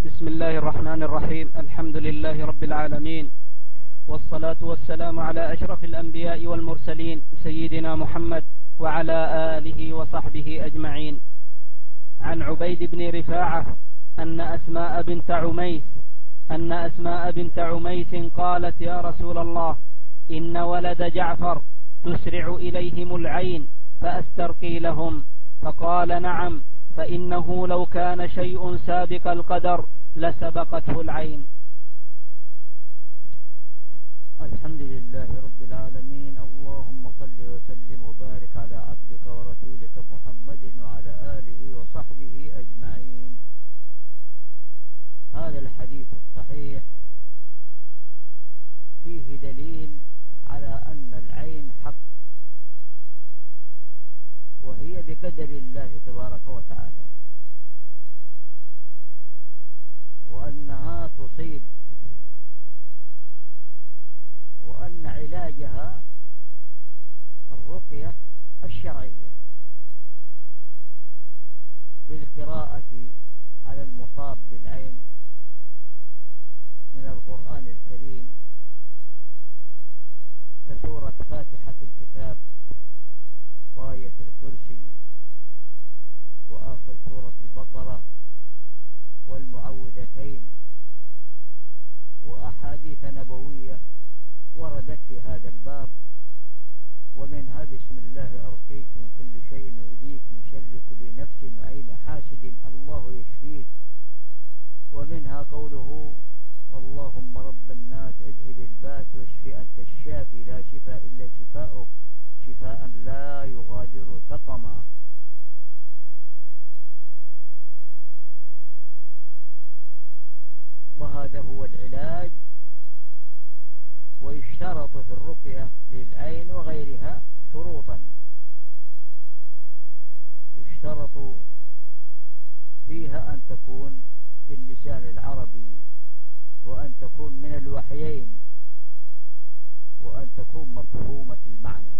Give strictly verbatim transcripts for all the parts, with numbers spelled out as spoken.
بسم الله الرحمن الرحيم. الحمد لله رب العالمين، والصلاة والسلام على أشرف الأنبياء والمرسلين سيدنا محمد وعلى آله وصحبه أجمعين. عن عبيد بن رفاعة أن أسماء بنت عميس أن أسماء بنت عميس قالت: يا رسول الله، إن ولد جعفر تسرع إليهم العين فأسترقي لهم. فقال: نعم، فإنه لو كان شيء سابق القدر لسبقته العين. الحمد لله رب العالمين، اللهم صل وسلم وبارك على عبدك ورسولك محمد وعلى آله وصحبه أجمعين. هذا الحديث الصحيح فيه دليل على أن العين حق، وهي بقدر الله تبارك وتعالى، وأنها تصيب، وأن علاجها الرقية الشرعية بالقراءة على المصاب بالعين من القرآن الكريم كسورة فاتحة الكتاب وآية الكرسي وآخر سورة البقرة والمعوذتين، وأحاديث نبوية وردت في هذا الباب، ومنها: بسم الله أرقيك من كل شيء يؤذيك من شر كل نفس وعين حاسد الله يشفيك. ومنها قوله: اللهم رب الناس اذهب الباس واشف أنت الشافي لا شفاء إلا شفاؤك شفاء لا يغادر سقما. وهذا هو العلاج. ويشترط في الرقية للعين وغيرها شروطا، يشترط فيها أن تكون باللسان العربي، وأن تكون من الوحيين، وأن تكون مفهومة المعنى.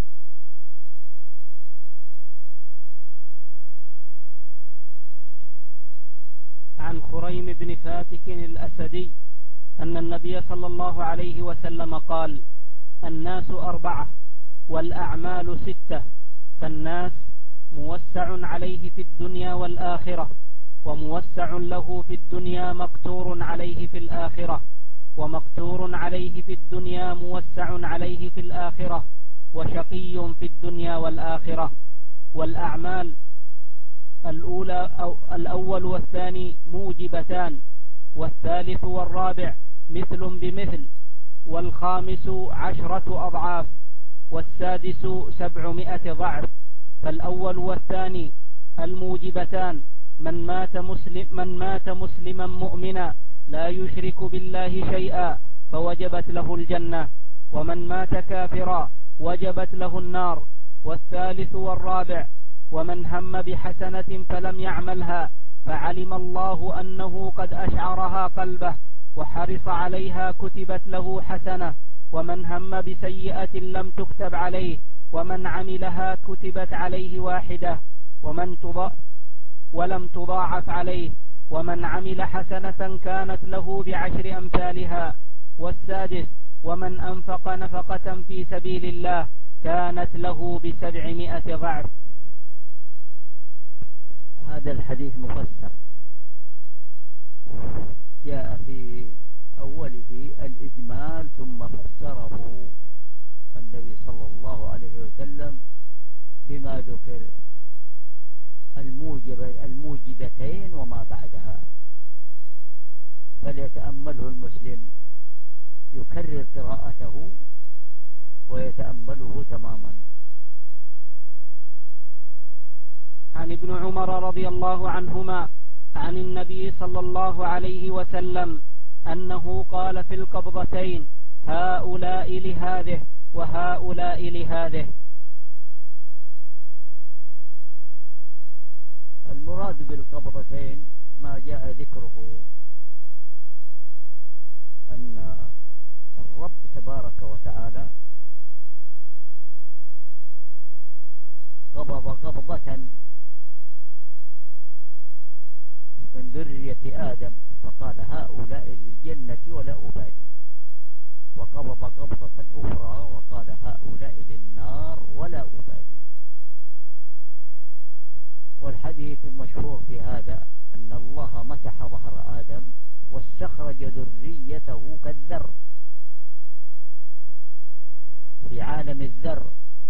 عن خريم بن فاتك الأسدي أن النبي صلى الله عليه وسلم قال: الناس أربعة والأعمال ستة، فالناس موسع عليه في الدنيا والآخرة، وموسع له في الدنيا مقتور عليه في الآخرة، ومقتور عليه في الدنيا موسع عليه في الآخرة، وشقي في الدنيا والآخرة. والأعمال الأولى أو الأول والثاني موجبتان، والثالث والرابع مثل بمثل، والخامس عشرة أضعاف، والسادس سبعمائة ضعف. فالأول والثاني الموجبتان: من مات مسلم من مات مسلما مؤمنا لا يشرك بالله شيئا فوجبت له الجنة، ومن مات كافرا وجبت له النار. والثالث والرابع: ومن هم بحسنة فلم يعملها فعلم الله أنه قد أشعرها قلبه وحرص عليها كتبت له حسنة، ومن هم بسيئة لم تكتب عليه ومن عملها كتبت عليه واحدة ومن تضاع ولم تضاعف عليه، ومن عمل حسنة كانت له بعشر أمثالها. والسادس: ومن أنفق نفقة في سبيل الله كانت له بسبعمائة ضعف. هذا الحديث مفسر، جاء في أوله الإجمال ثم فسره النبي صلى الله عليه وسلم بما ذكر الموجب الموجبتين وما بعدها، فليتأمله المسلم، يكرر قراءته ويتأمله تماما. عن ابن عمر رضي الله عنهما عن النبي صلى الله عليه وسلم أنه قال في القبضتين: هؤلاء لهذه وهؤلاء لهذه. المراد بالقبضتين ما جاء ذكره أن الرب تبارك وتعالى قبض قبضة من ذرية آدم فقال هؤلاء للجنة ولا أبالي، وقبض قبضة أخرى وقال هؤلاء للنار ولا أبالي. والحديث المشهور في هذا أن الله مسح ظهر آدم واستخرج ذريته كالذر في عالم الذر،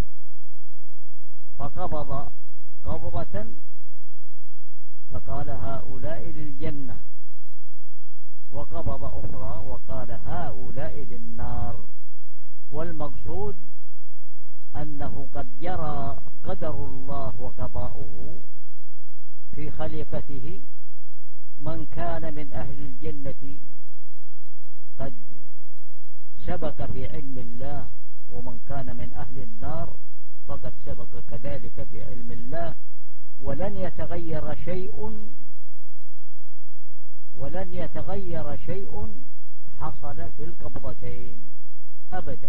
فقبض قبضة فقال هؤلاء للجنة، وقبض أخرى وقال هؤلاء للنار. والمقصود أنه قد جرى قدر الله وقضاؤه في خليقته، من كان من أهل الجنة قد سبق في علم الله، ومن كان من أهل النار فقد سبق كذلك في علم الله، ولن يتغير شيء ولن يتغير شيء حصل في القبضتين أبدا.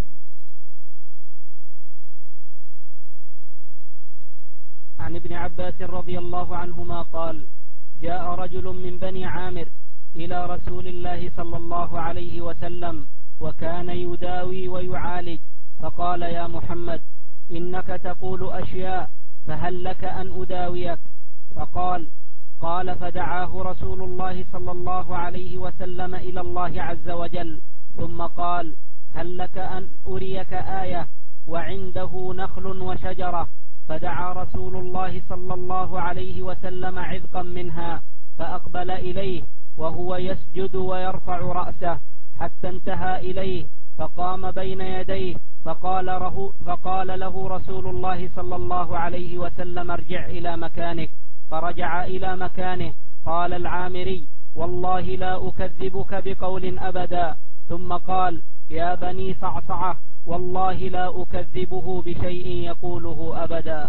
عن ابن عباس رضي الله عنهما قال: جاء رجل من بني عامر إلى رسول الله صلى الله عليه وسلم وكان يداوي ويعالج، فقال: يا محمد، إنك تقول أشياء، فهل لك أن أداويك؟ فقال قال فدعاه رسول الله صلى الله عليه وسلم إلى الله عز وجل، ثم قال: هل لك أن أريك آية؟ وعنده نخل وشجرة، فدعا رسول الله صلى الله عليه وسلم عذقا منها، فأقبل إليه وهو يسجد ويرفع رأسه حتى انتهى إليه، فقام بين يديه، فقال له, فقال له رسول الله صلى الله عليه وسلم: ارجع إلى مكانك. فرجع إلى مكانه. قال العامري: والله لا أكذبك بقول أبدا. ثم قال: يا بني صعصعة، والله لا أكذبه بشيء يقوله أبدا.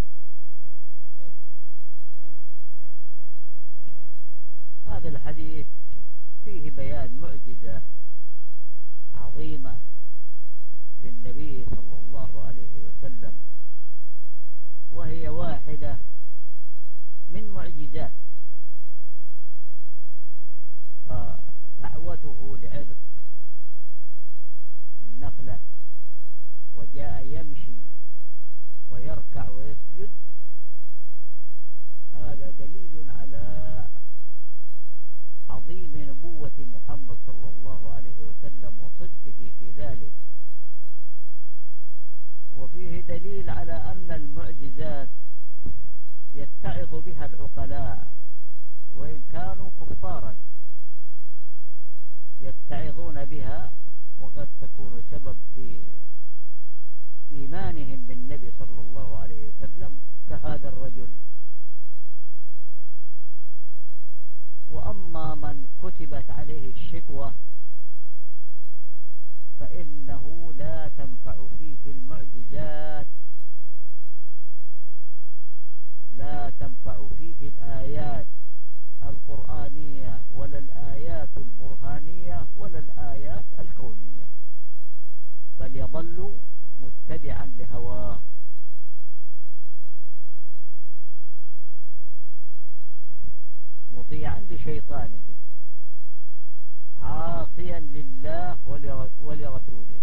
هذا الحديث فيه بيان معجزة عظيمة للنبي صلى الله عليه وسلم، وهي واحدة من معجزات، فدعوته لعذق النخلة وجاء يمشي ويركع ويسجد، هذا دليل على عظيم نبوة محمد صلى الله عليه وسلم وصدقه في ذلك. وفيه دليل على أن المعجزات يتعظ بها العقلاء وإن كانوا كفارا، يتعظون بها، وقد تكون سبب في إيمانهم بالنبي صلى الله عليه وسلم كهذا الرجل. وأما من كتبت عليه الشكوى فإنه لا تنفع فيه المعجزات، لا تنفع فيه الآيات القرآنية ولا الآيات البرهانية ولا الآيات الكونية، بل يظل متبعا لهواه. مطيعا لشيطانه، عاصيا لله ولرسوله.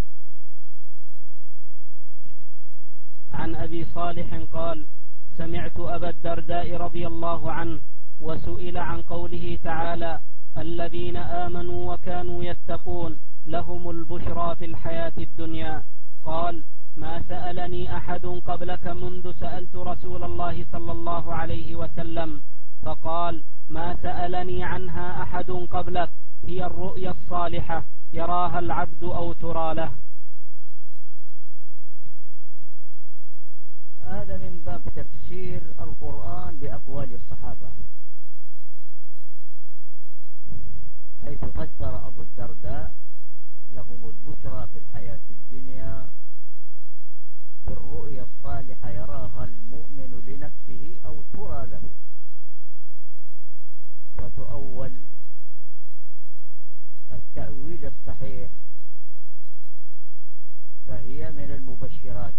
عن أبي صالح قال: سمعت أبا الدرداء رضي الله عنه وسئل عن قوله تعالى: الذين آمنوا وكانوا يتقون لهم البشرى في الحياة الدنيا، قال: ما سألني أحد قبلك منذ سألت رسول الله صلى الله عليه وسلم، فقال: ما سألني عنها أحد قبلك، هي الرؤيا الصالحة يراها العبد أو ترى له. هذا من باب تفسير القرآن بأقوال الصحابة، حيث فسر أبو الدرداء لهم البشرى في الحياة الدنيا بالرؤيا الصالحة يراها المؤمن لنفسه أو ترى له، وتؤول التأويل الصحيح، فهي من المبشرات.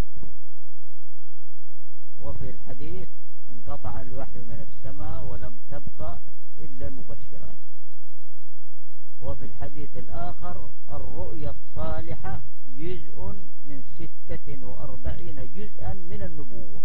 وفي الحديث: انقطع الوحي من السماء ولم تبقى إلا المبشرات. وفي الحديث الآخر الرؤيا الصالحة جزء من ستة وأربعين جزءا من النبوة.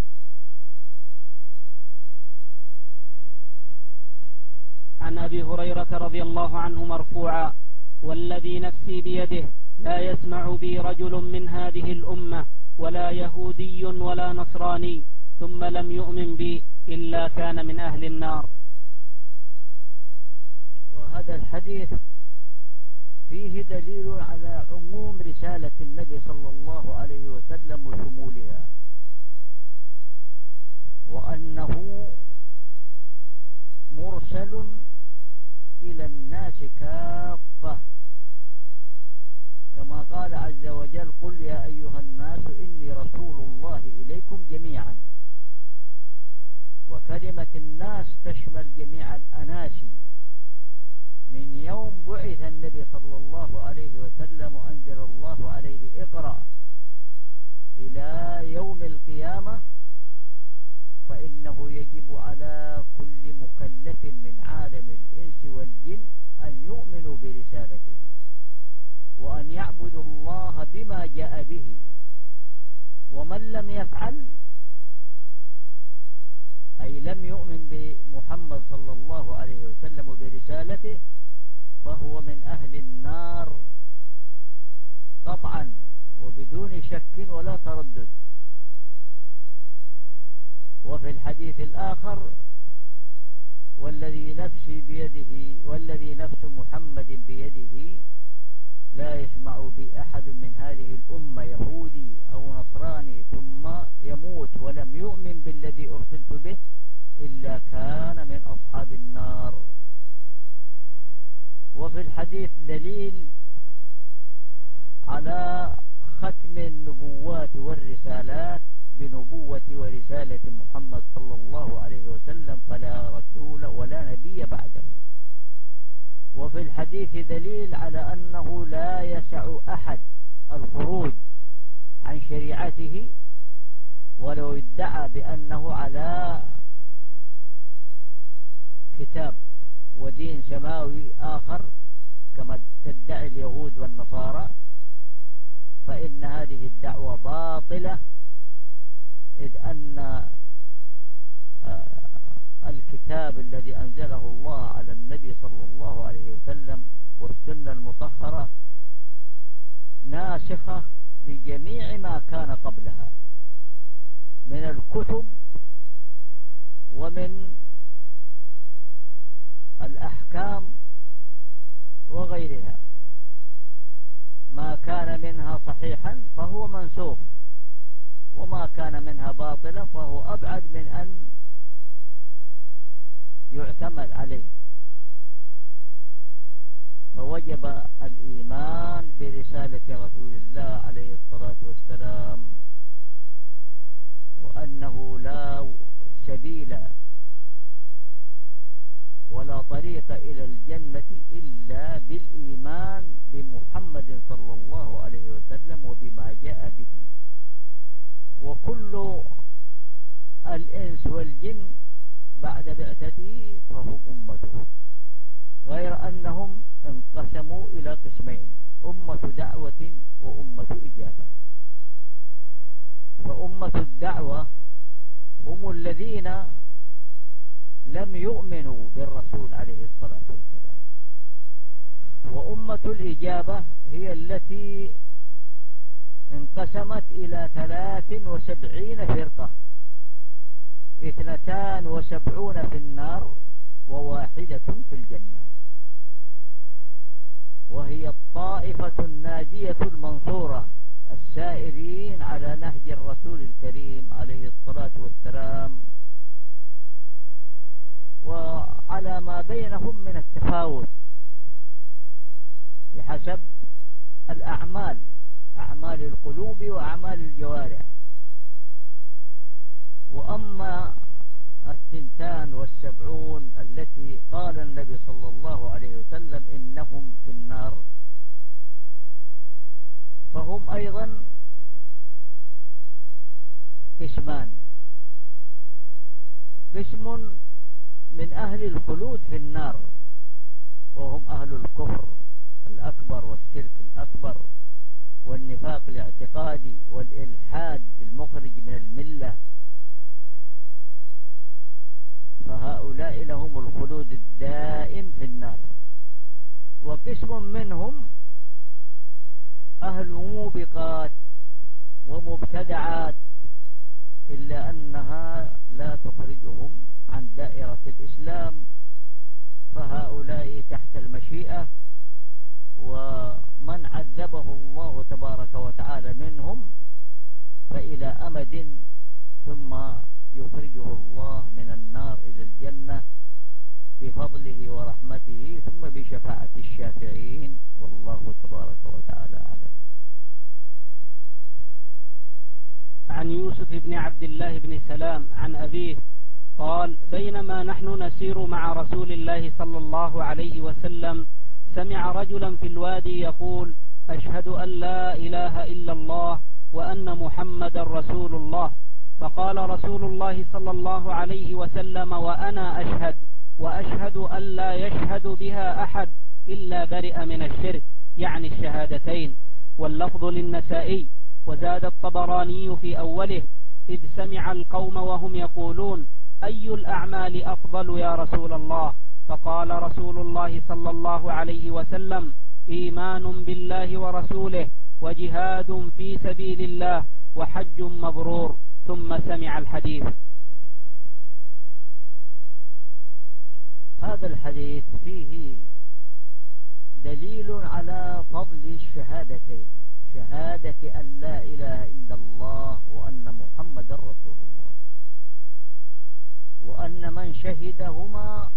عن أبي هريرة رضي الله عنه مرفوعا: والذي نفسي بيده لا يسمع بي رجل من هذه الأمة ولا يهودي ولا نصراني ثم لم يؤمن بي إلا كان من أهل النار. وهذا الحديث فيه دليل على عموم رسالة النبي صلى الله عليه وسلم وشمولها، وأنه مرسل إلى الناس كافة، كما قال عز وجل: قل يا أيها الناس إني رسول الله إليكم جميعا. وكلمة الناس تشمل جميع الأناسي من يوم بعث النبي صلى الله عليه وسلم وأنزل الله عليه اقرأ إلى يوم القيامة، فإنه يجب على كل مكلف من عالم الإنس والجن أن يؤمنوا برسالته وأن يعبدوا الله بما جاء به، ومن لم يفعل أي لم يؤمن بمحمد صلى الله عليه وسلم وبرسالته فهو من أهل النار قطعا وبدون شك ولا تردد. وفي الحديث الآخر: والذي نفسي بيده والذي نفس محمد بيده لا يسمع بي أحد من هذه الأمة يهودي أو نصراني ثم يموت ولم يؤمن بالذي أرسلت به إلا كان من أصحاب النار. وفي الحديث دليل على ختم النبوات والرسالات بنبوة ورسالة محمد صلى الله عليه وسلم، فلا رسول ولا نبي بعده. وفي الحديث دليل على أنه لا يسع أحد الخروج عن شريعته ولو ادعى بأنه على كتاب ودين سماوي آخر كما تدعي اليهود والنصارى، فإن هذه الدعوة باطلة، إذ أن الكتاب الذي أنزله الله على النبي صلى الله عليه وسلم والسنة المطهرة ناسخة بجميع ما كان قبلها من الكتب ومن الأحكام وغيرها. ما كان منها صحيحا فهو منسوخ، وما كان منها باطلا فهو أبعد من أن يعتمد عليه. فوجب الإيمان برسالة رسول الله عليه الصلاة والسلام، وأنه لا سبيل ولا طريق إلى الجنة إلا بالإيمان بمحمد صلى الله عليه وسلم وبما جاء به. وكل الإنس والجن بعد بعثته فهم أمته، غير أنهم انقسموا إلى قسمين: أمة دعوة وأمة إجابة. فأمة الدعوة هم الذين لم يؤمنوا بالرسول عليه الصلاة والسلام، وأمة الإجابة هي التي انقسمت إلى ثلاث وسبعين فرقة: اثنتان وسبعون في النار وواحدة في الجنة، وهي الطائفة الناجية المنصورة السائرين على نهج الرسول الكريم عليه الصلاة والسلام، وعلى ما بينهم من التفاوت بحسب الأعمال، أعمال القلوب وأعمال الجوارح. وأما الثنتان والسبعون التي قال النبي صلى الله عليه وسلم إنهم في النار، فهم أيضا قسمان: قسم من أهل الخلود في النار وهم أهل الكفر الأكبر والشرك الأكبر والنفاق الاعتقادي والإلحاد المخرج من الملة، فهؤلاء لهم الخلود الدائم في النار. وقسم منهم أهل موبقات ومبتدعات إلا أنها لا تخرجهم عن دائرة الإسلام، فهؤلاء تحت المشيئة، ومن عذبه الله تبارك وتعالى منهم فإلى أمد ثم يخرجه الله من النار إلى الجنة بفضله ورحمته ثم بشفاعة الشافعين، والله تبارك وتعالى أعلم. عن يوسف بن عبد الله بن سلام عن أبيه قال: بينما نحن نسير مع رسول الله صلى الله عليه وسلم سمع رجلا في الوادي يقول: أشهد أن لا إله إلا الله وأن محمدا رسول الله. فقال رسول الله صلى الله عليه وسلم: وأنا أشهد، وأشهد أن لا يشهد بها أحد إلا برئ من الشرك، يعني الشهادتين. واللفظ للنسائي. وزاد الطبراني في أوله: إذ سمع القوم وهم يقولون: أي الأعمال أفضل يا رسول الله؟ فقال رسول الله صلى الله عليه وسلم: إيمان بالله ورسوله، وجهاد في سبيل الله، وحج مبرور. ثم سمع الحديث. هذا الحديث فيه دليل على فضل الشهادتين، شهادة أن لا إله إلا الله وأن محمد رسول الله، وأن من شهدهما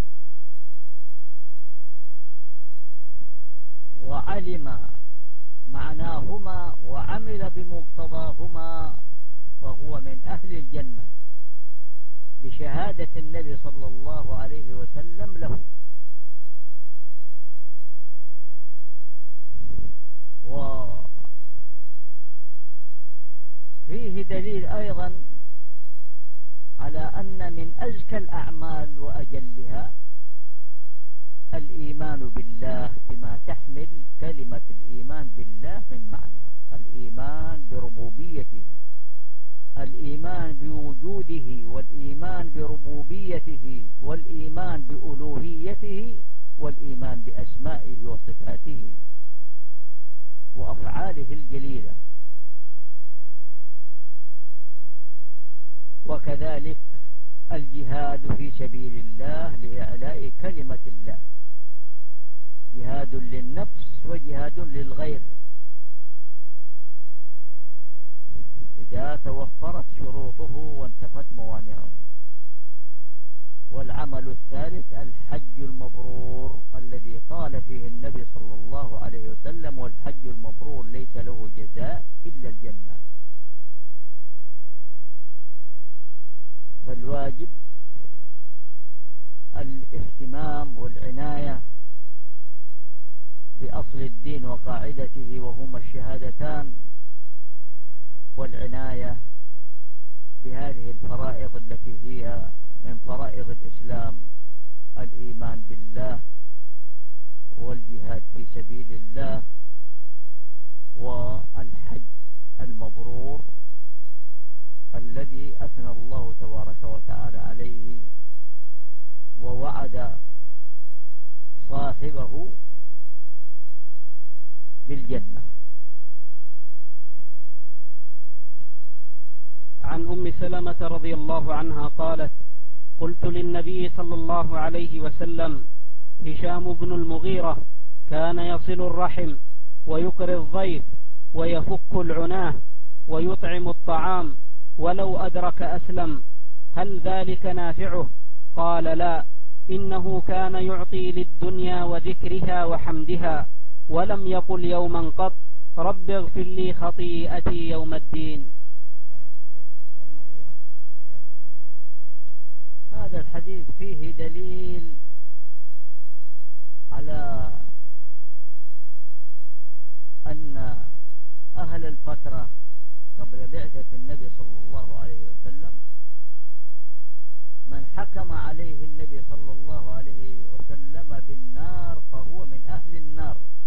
وعلم معناهما وعمل بمقتضاهما فهو من أهل الجنة بشهادة النبي صلى الله عليه وسلم له. وفيه دليل أيضا على أن من أزكى الأعمال وأجلها الإيمان بالله بما تحمل كلمة الإيمان بالله من معنى: الإيمان بربوبيته، الإيمان بوجوده، والإيمان بربوبيته، والإيمان بألوهيته، والإيمان بأسمائه وصفاته وأفعاله الجليلة. وكذلك الجهاد في سبيل الله لإعلاء كلمة الله، جهاد للنفس وجهاد للغير إذا توفرت شروطه وانتفت موانعه. والعمل الثالث الحج المبرور الذي قال فيه النبي صلى الله عليه وسلم: والحج المبرور ليس له جزاء إلا الجنة. فالواجب الاهتمام والعناية بأصل الدين وقاعدته وهما الشهادتان، والعناية بهذه الفرائض التي هي من فرائض الإسلام: الإيمان بالله، والجهاد في سبيل الله، والحج المبرور الذي أثنى الله تبارك وتعالى عليه ووعد صاحبه بالجنة. عن أم سلمة رضي الله عنها قالت: قلت للنبي صلى الله عليه وسلم: هشام بن المغيرة كان يصل الرحم ويقري الضيف ويفك العناه ويطعم الطعام، ولو أدرك أسلم، هل ذلك نافعه؟ قال: لا، إنه كان يعطي للدنيا وذكرها وحمدها، ولم يقل يوما قط: رب اغفر لي خطيئتي يوم الدين. هذا الحديث فيه دليل على أن أهل الفترة قبل بعثة النبي صلى الله عليه وسلم من حكم عليه النبي صلى الله عليه وسلم بالنار فهو من أهل النار،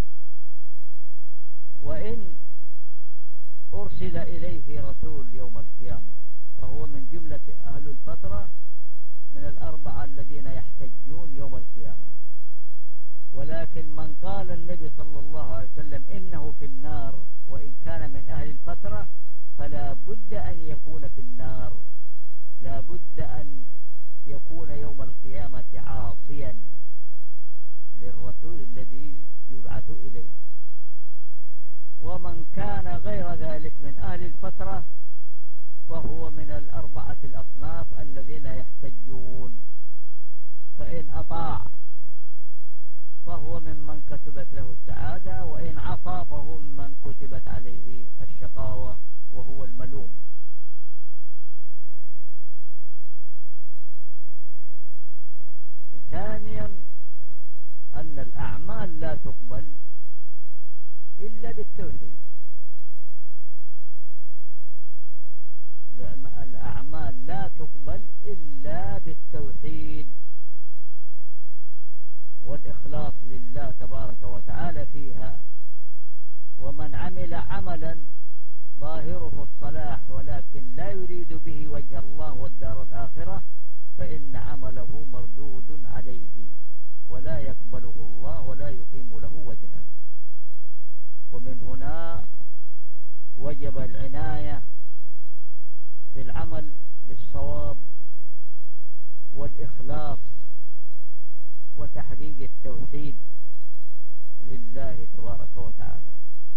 يوم القيامة، فهو من جملة أهل الفترة من الأربعة الذين يحتجون يوم القيامة. ولكن من قال النبي صلى الله عليه وسلم إنه في النار وإن كان من أهل الفترة فلا بد أن يكون في النار، لا بد أن يكون يوم القيامة عاصيا للرسول الذي يبعث إليه. ومن كان غير ذلك من أهل الفترة فهو من الأربعة الأصناف الذين يحتجون، فإن أطاع فهو ممن كتبت له السعادة، وإن عصى فهو ممن كتبت عليه الشقاوة وهو الملوم. ثانيا أن الأعمال لا تقبل إلا بالتوحيد، لأن الأعمال لا تقبل إلا بالتوحيد والإخلاص لله تبارك وتعالى فيها. ومن عمل عملا ظاهره الصلاح ولكن لا يريد به وجه الله والدار الآخرة فإن عمله مردود عليه ولا يقبله الله ولا يقيم له وجها. ومن هنا وجب العناية في العمل بالصواب والإخلاص وتحقيق التوحيد لله تبارك وتعالى.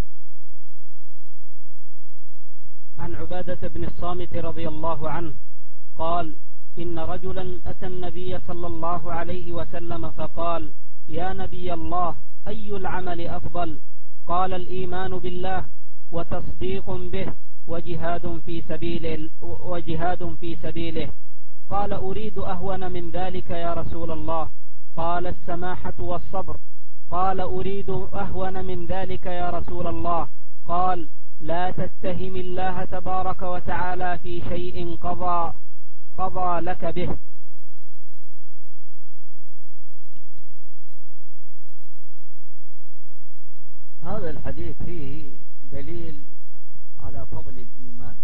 عن عبادة بن الصامت رضي الله عنه قال: إن رجلا أتى النبي صلى الله عليه وسلم فقال: يا نبي الله، أي العمل أفضل؟ قال: الإيمان بالله وتصديق به وجهاد في سبيله وجهاد في سبيله. قال: أريد أهون من ذلك يا رسول الله. قال: السماحة والصبر. قال: أريد أهون من ذلك يا رسول الله. قال: لا تتهم الله تبارك وتعالى في شيء قضى قضى لك به. هذا الحديث فيه دليل على فضل الإيمان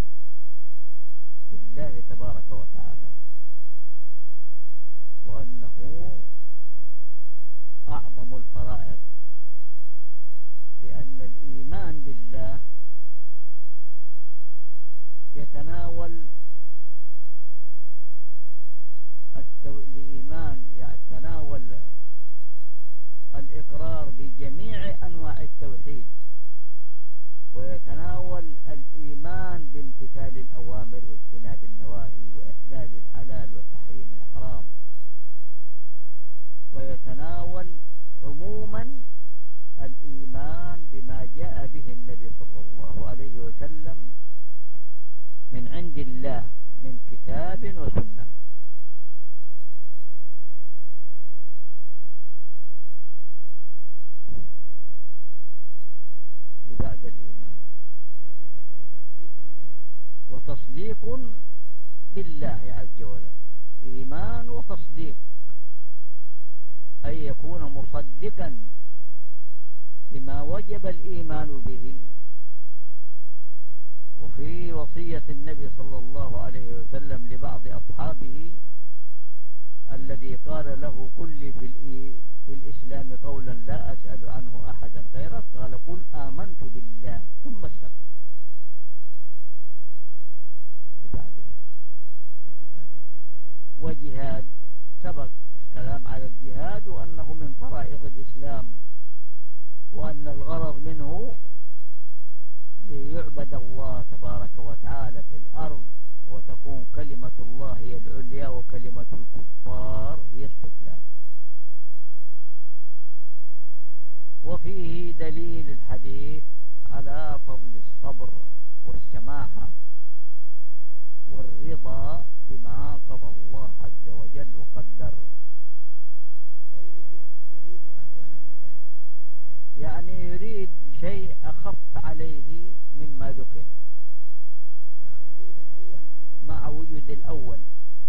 بالله تبارك وتعالى، وأنه أعظم الفرائض، لأن الإيمان بالله يتناول الإيمان يتناول الإقرار بجميع أنواع التوحيد، ويتناول الإيمان بامتثال الأوامر واجتناب النواهي وإحلال الحلال وتحريم الحرام، ويتناول عموما الإيمان بما جاء به النبي صلى الله عليه وسلم من عند الله من كتاب وسنة. لبعد الإيمان وتصديق بالله عز وجل، إيمان وتصديق، أي يكون مصدقا بما وجب الإيمان به. وفي وصية النبي صلى الله عليه وسلم لبعض أصحابه الذي قال له: قل لي في, في الإسلام قولا لا أسأل عنه أحدا غيرك، قال: قل آمنت بالله ثم استقم. بعده وجهاد، سبق الكلام على الجهاد وأنه من فرائض الإسلام، وأن الغرض منه ليعبد الله تبارك وتعالى في الأرض وتكون كلمة الله هي العليا وكلمة الكفار هي السفلى. وفيه دليل الحديث على فضل الصبر والسماحة والرضا بما قضى الله عز وجل وقدر. قوله أريد أهون من ذلك يعني يريد شيء أخف عليه مما ذكر مع وجود الأول مع وجود الأول.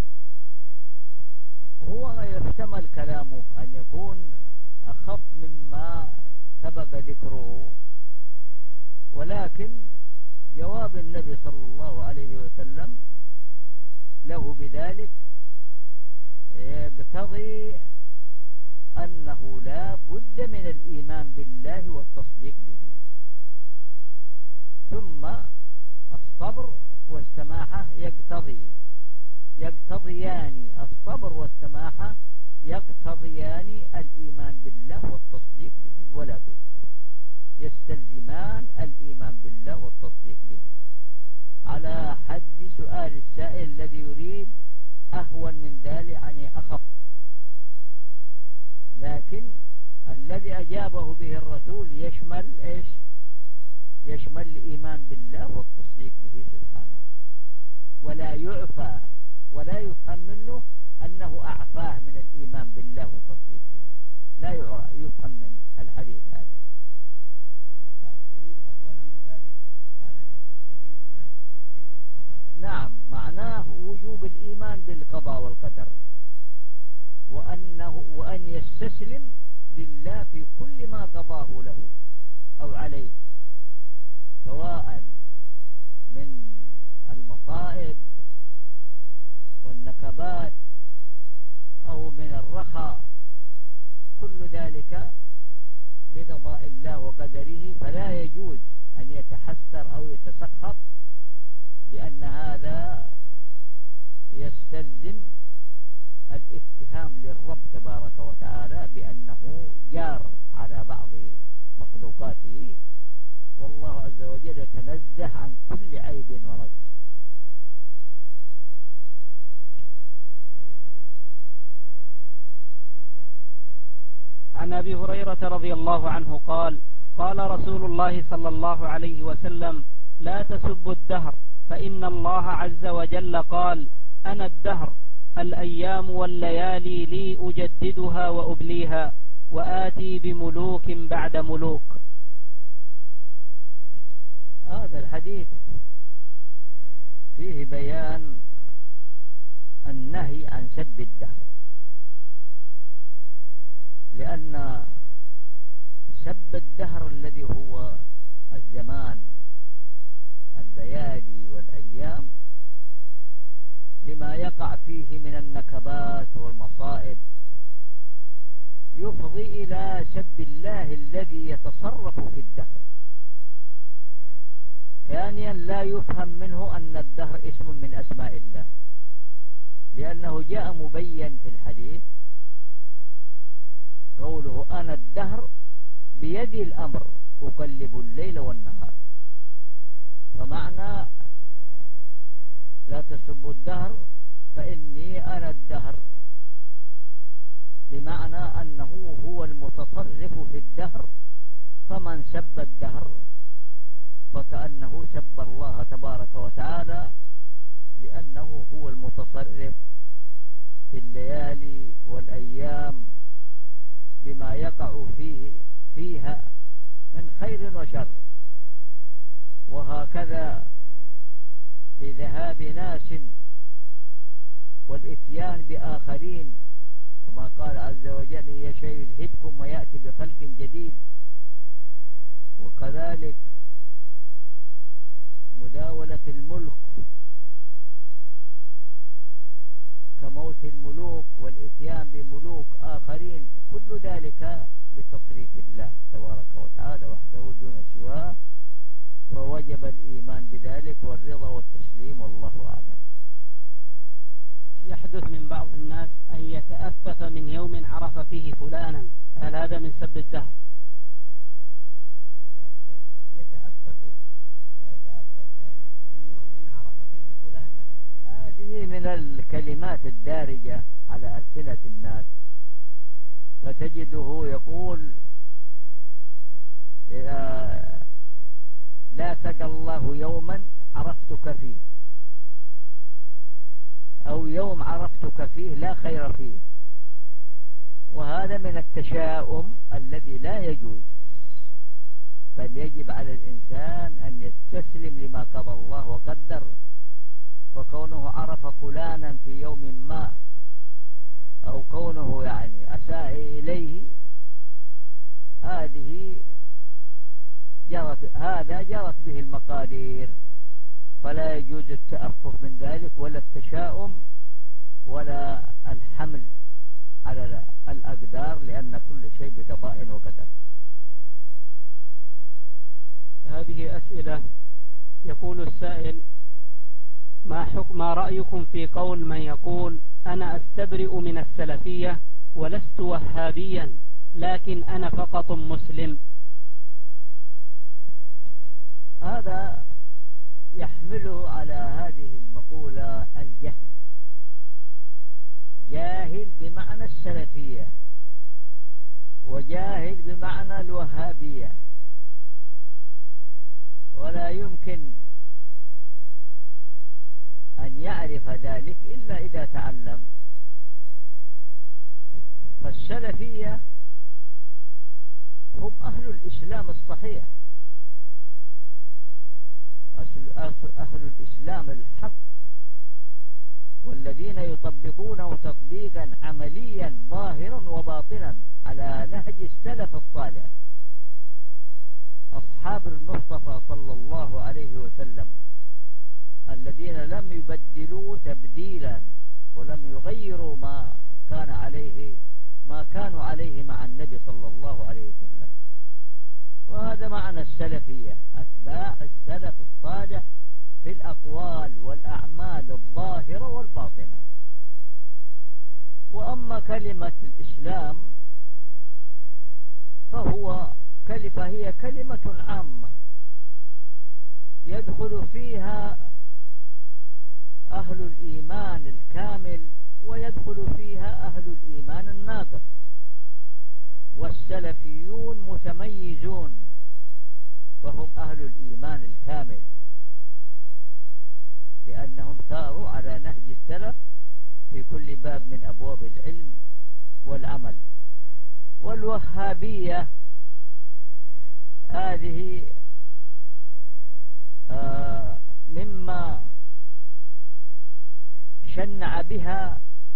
هو يحتمل كلامه أن يكون أخف مما سبق ذكره، ولكن جواب النبي صلى الله عليه وسلم وسلم له بذلك يقتضي أنه لا بد من الإيمان بالله والتصديق به. ثم الصبر والسماحة يقتضي يقتضيان الصبر والسماحة يقتضيان الإيمان بالله والتصديق به، ولا بد يستلزمان الإيمان بالله والتصديق به، على حد سؤال السائل الذي يريد أهون من ذلك يعني أخف. لكن الذي أجابه به الرسول يشمل إيش؟ يشمل الإيمان بالله والتصديق به سبحانه، ولا يعفى ولا يفهم منه أنه أعفاه من الإيمان بالله والتصديق به، لا يفهم من الحديث هذا. ثم قال أريد أهون من ذلك، قال لا تتهم الله في شيء قضى لك. نعم، معناه وجوب الإيمان بالقضاء والقدر، وأنه وأن يستسلم لله في كل ما قضاه له أو عليه، سواء من المصائب والنكبات أو من الرخاء، كل ذلك بقضاء الله وقدره، فلا يجوز أن يتحسر أو يتسخط، لأن هذا يستلزم الاتهام للرب تبارك وتعالى بأنه جار على بعض مخلوقاته، والله عز وجل يتنزه عن كل عيب ونقص. عن أبي هريرة رضي الله عنه قال: قال رسول الله صلى الله عليه وسلم: لا تسبوا الدهر، فإن الله عز وجل قال: أنا الدهر، الأيام والليالي لي أجددها وأبليها، وآتي بملوك بعد ملوك. هذا الحديث فيه بيان النهي عن سب الدهر، لأن سب الدهر الذي هو الزمان الليالي والأيام لما يقع فيه من النكبات والمصائب يفضي إلى سب الله الذي يتصرف في الدهر. ثانيا، لا يفهم منه أن الدهر اسم من أسماء الله، لأنه جاء مبين في الحديث قوله: أنا الدهر بيدي الأمر أقلب الليل والنهار. فمعنى لا تسبوا الدهر فإني أنا الدهر، بمعنى أنه هو المتصرف في الدهر، فمن سب الدهر فكأنه سب الله تبارك وتعالى، لأنه هو المتصرف في الليالي والأيام بما يقع فيه فيها من خير وشر. وهكذا بذهاب ناس والاتيان بآخرين، كما قال عز وجل: يشاء يذهبكم ويأتي بخلق جديد. وكذلك مداولة الملك كموت الملوك والاتيان بملوك آخرين، كل ذلك بتصريف الله تبارك وتعالى وحده دون سواه، فوجب الإيمان بذلك والرضا والتسليم، والله أعلم. يحدث من بعض الناس أن يتأفف من يوم عرف فيه فلانا، هل هذا من سب الدهر؟ يتأفف من يوم عرف فيه فلان مثلا، هذه من الكلمات الدارجة على ألسنة الناس، فتجده يقول: لا سقى الله يوما عرفتك فيه، أو يوم عرفتك فيه لا خير فيه. وهذا من التشاؤم الذي لا يجوز، بل يجب على الإنسان أن يستسلم لما قضى الله وقدر. فكونه عرف فلانا في يوم ما، أو كونه يعني أساء إليه، هذه جرت هذا جرت به المقادير، فلا يجوز التأفف من ذلك ولا التشاؤم ولا الحمل على الأقدار، لأن كل شيء بقضاء وقدر. هذه أسئلة. يقول السائل: ما حكم ما رأيكم في قول من يقول أنا أستبرئ من السلفية ولست وهابيا لكن أنا فقط مسلم؟ هذا يحمله على هذه المقولة الجهل. جاهل بمعنى السلفية وجاهل بمعنى الوهابية، ولا يمكن أن يعرف ذلك إلا إذا تعلم. فالسلفية هم أهل الإسلام الصحيح، أهل الإسلام الحق، والذين يطبقونه تطبيقا عمليا ظاهرا وباطنا على نهج السلف الصالح، أصحاب المصطفى صلى الله عليه وسلم، الذين لم يبدلوا تبديلا ولم يغيروا ما كان عليه ما كانوا عليه مع النبي صلى الله عليه وسلم. وهذا معنى السلفية، أتباع السلف الصالح في الأقوال والأعمال الظاهرة والباطنة. وأما كلمة الإسلام فهو كلمة هي كلمة عامة يدخل فيها أهل الإيمان الكامل ويدخل فيها أهل الإيمان الناقص، والسلفيون متميزون فهم أهل الإيمان الكامل لأنهم ساروا على نهج السلف في كل باب من أبواب العلم والعمل. والوهابية هذه آه مما شنع بها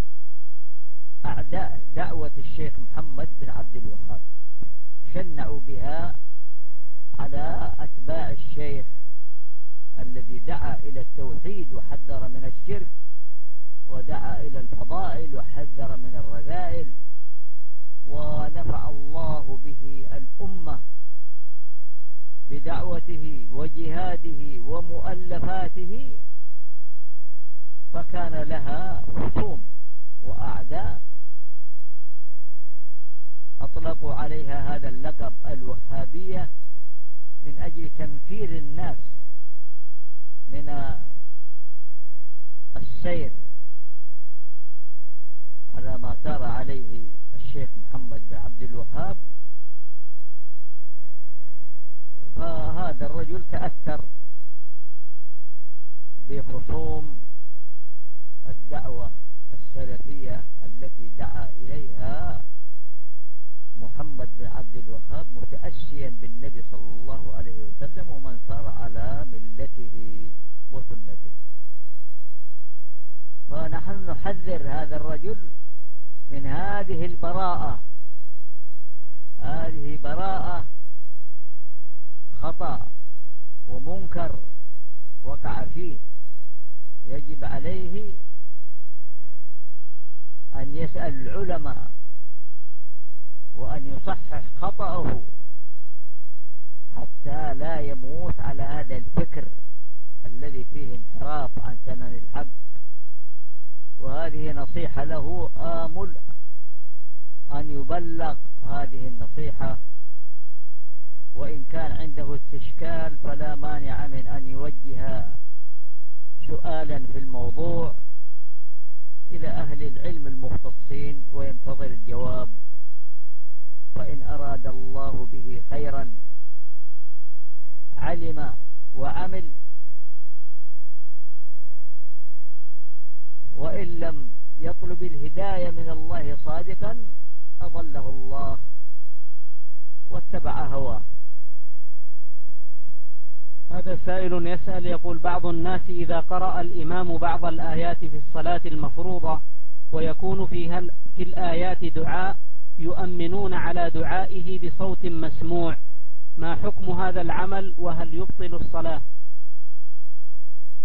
أعداء دعوة الشيخ محمد بن عبد الوهاب، شنعوا بها على أتباع الشيخ الذي دعا إلى التوحيد وحذر من الشرك، ودعا إلى الفضائل وحذر من الرذائل، ونفع الله به الأمة بدعوته وجهاده ومؤلفاته، فكان لها خصوم وأعداء أطلقوا عليها هذا اللقب الوهابية من أجل تنفير الناس من السير على ما سار عليه الشيخ محمد بن عبد الوهاب. فهذا الرجل تأثر بخصوم الدعوة السلفية التي دعا إليها محمد بن عبد الوهاب، متأسيا بالنبي صلى الله عليه وسلم ومن سار على ملته وسنته. فنحن نحذر هذا الرجل من هذه البراءة، هذه براءة خطأ ومنكر وقع فيه، يجب عليه أن يسأل العلماء وأن يصحح خطأه حتى لا يموت على هذا الفكر الذي فيه انحراف عن سنن الحق. وهذه نصيحة له، آمل أن يبلغ هذه النصيحة، وإن كان عنده استشكال فلا مانع من أن يوجه سؤالا في الموضوع إلى أهل العلم المختصين وينتظر الجواب، فإن أراد الله به خيرا علم وعمل، وإن لم يطلب الهداية من الله صادقا أضله الله واتبع هواه. هذا سائل يسأل يقول: بعض الناس إذا قرأ الإمام بعض الآيات في الصلاة المفروضة ويكون فيها في الآيات دعاء يؤمنون على دعائه بصوت مسموع، ما حكم هذا العمل وهل يبطل الصلاة؟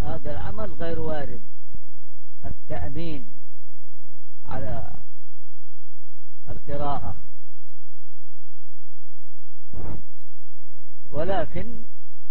هذا العمل غير وارد التأمين على القراءة، ولكن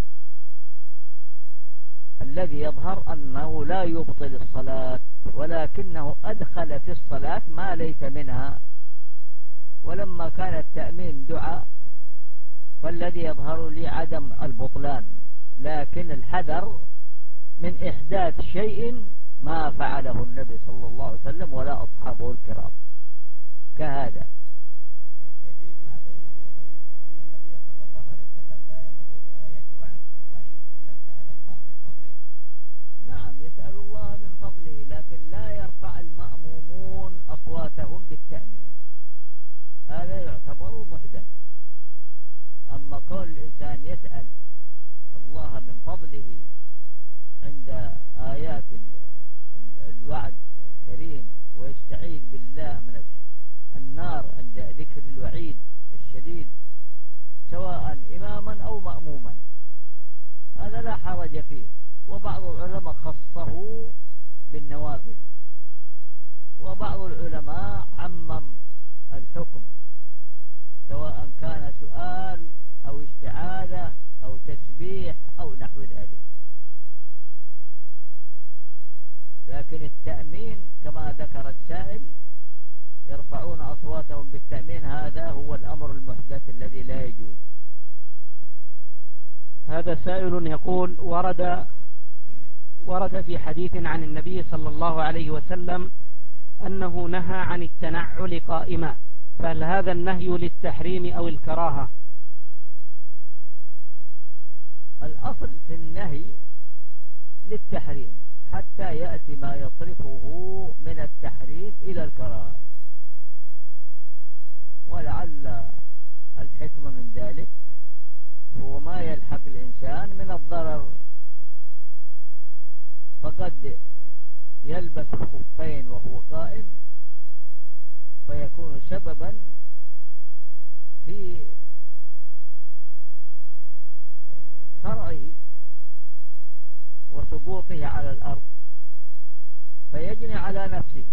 الذي يظهر أنه لا يبطل الصلاة، ولكنه أدخل في الصلاة ما ليس منها، ولما كان التأمين دعاء فالذي يظهر لي عدم البطلان، لكن الحذر من إحداث شيء ما فعله النبي صلى الله عليه وسلم ولا أصحابه الكرام كهذا. كيف يجمع بينه وبين أن النبي صلى الله عليه وسلم لا يمر بآية وعد أو وعيد إلا سأل الله من فضله؟ نعم يسأل الله من فضله، لكن لا يرفع المأمومون أصواتهم بالتأمين، هذا يعتبر محدث. أما كل الإنسان يسأل الله من فضله عند آيات الوعد الكريم ويستعيذ بالله من النار عند ذكر الوعيد الشديد سواء إماما أو مأموما، هذا لا حرج فيه. وبعض العلماء خصه بالنوافل، وبعض العلماء عمم الحكم سواء كان سؤال أو استعاذة أو تسبيح أو نحو ذلك. لكن التأمين كما ذكر السائل يرفعون أصواتهم بالتأمين، هذا هو الأمر المحدث الذي لا يجوز. هذا سائل يقول ورد ورد في حديث عن النبي صلى الله عليه وسلم أنه نهى عن التنعل قائما، فهل هذا النهي للتحريم أو الكراهة؟ الأصل في النهي للتحريم حتى يأتي ما يصرفه من التحريم إلى الكراهة، ولعل الحكمة من ذلك هو ما يلحق الإنسان من الضرر، فقد يلبس الخفين وهو قائم فيكون سببا في صرعه وسقوطه على الأرض فيجني على نفسه،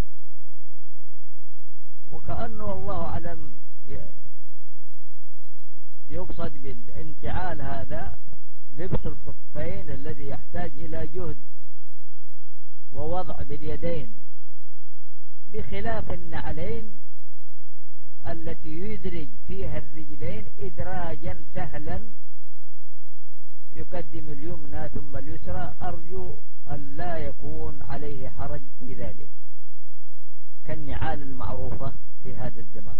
وكأنه الله أعلم يقصد بالانتعال هذا لبس الخفين الذي يحتاج إلى جهد ووضع باليدين، بخلاف النعلين التي يدرج فيها الرجلين إدراجا سهلا يقدم اليمنى ثم اليسرى، أرجو أن لا يكون عليه حرج في ذلك كالنعال المعروفة في هذا الزمان.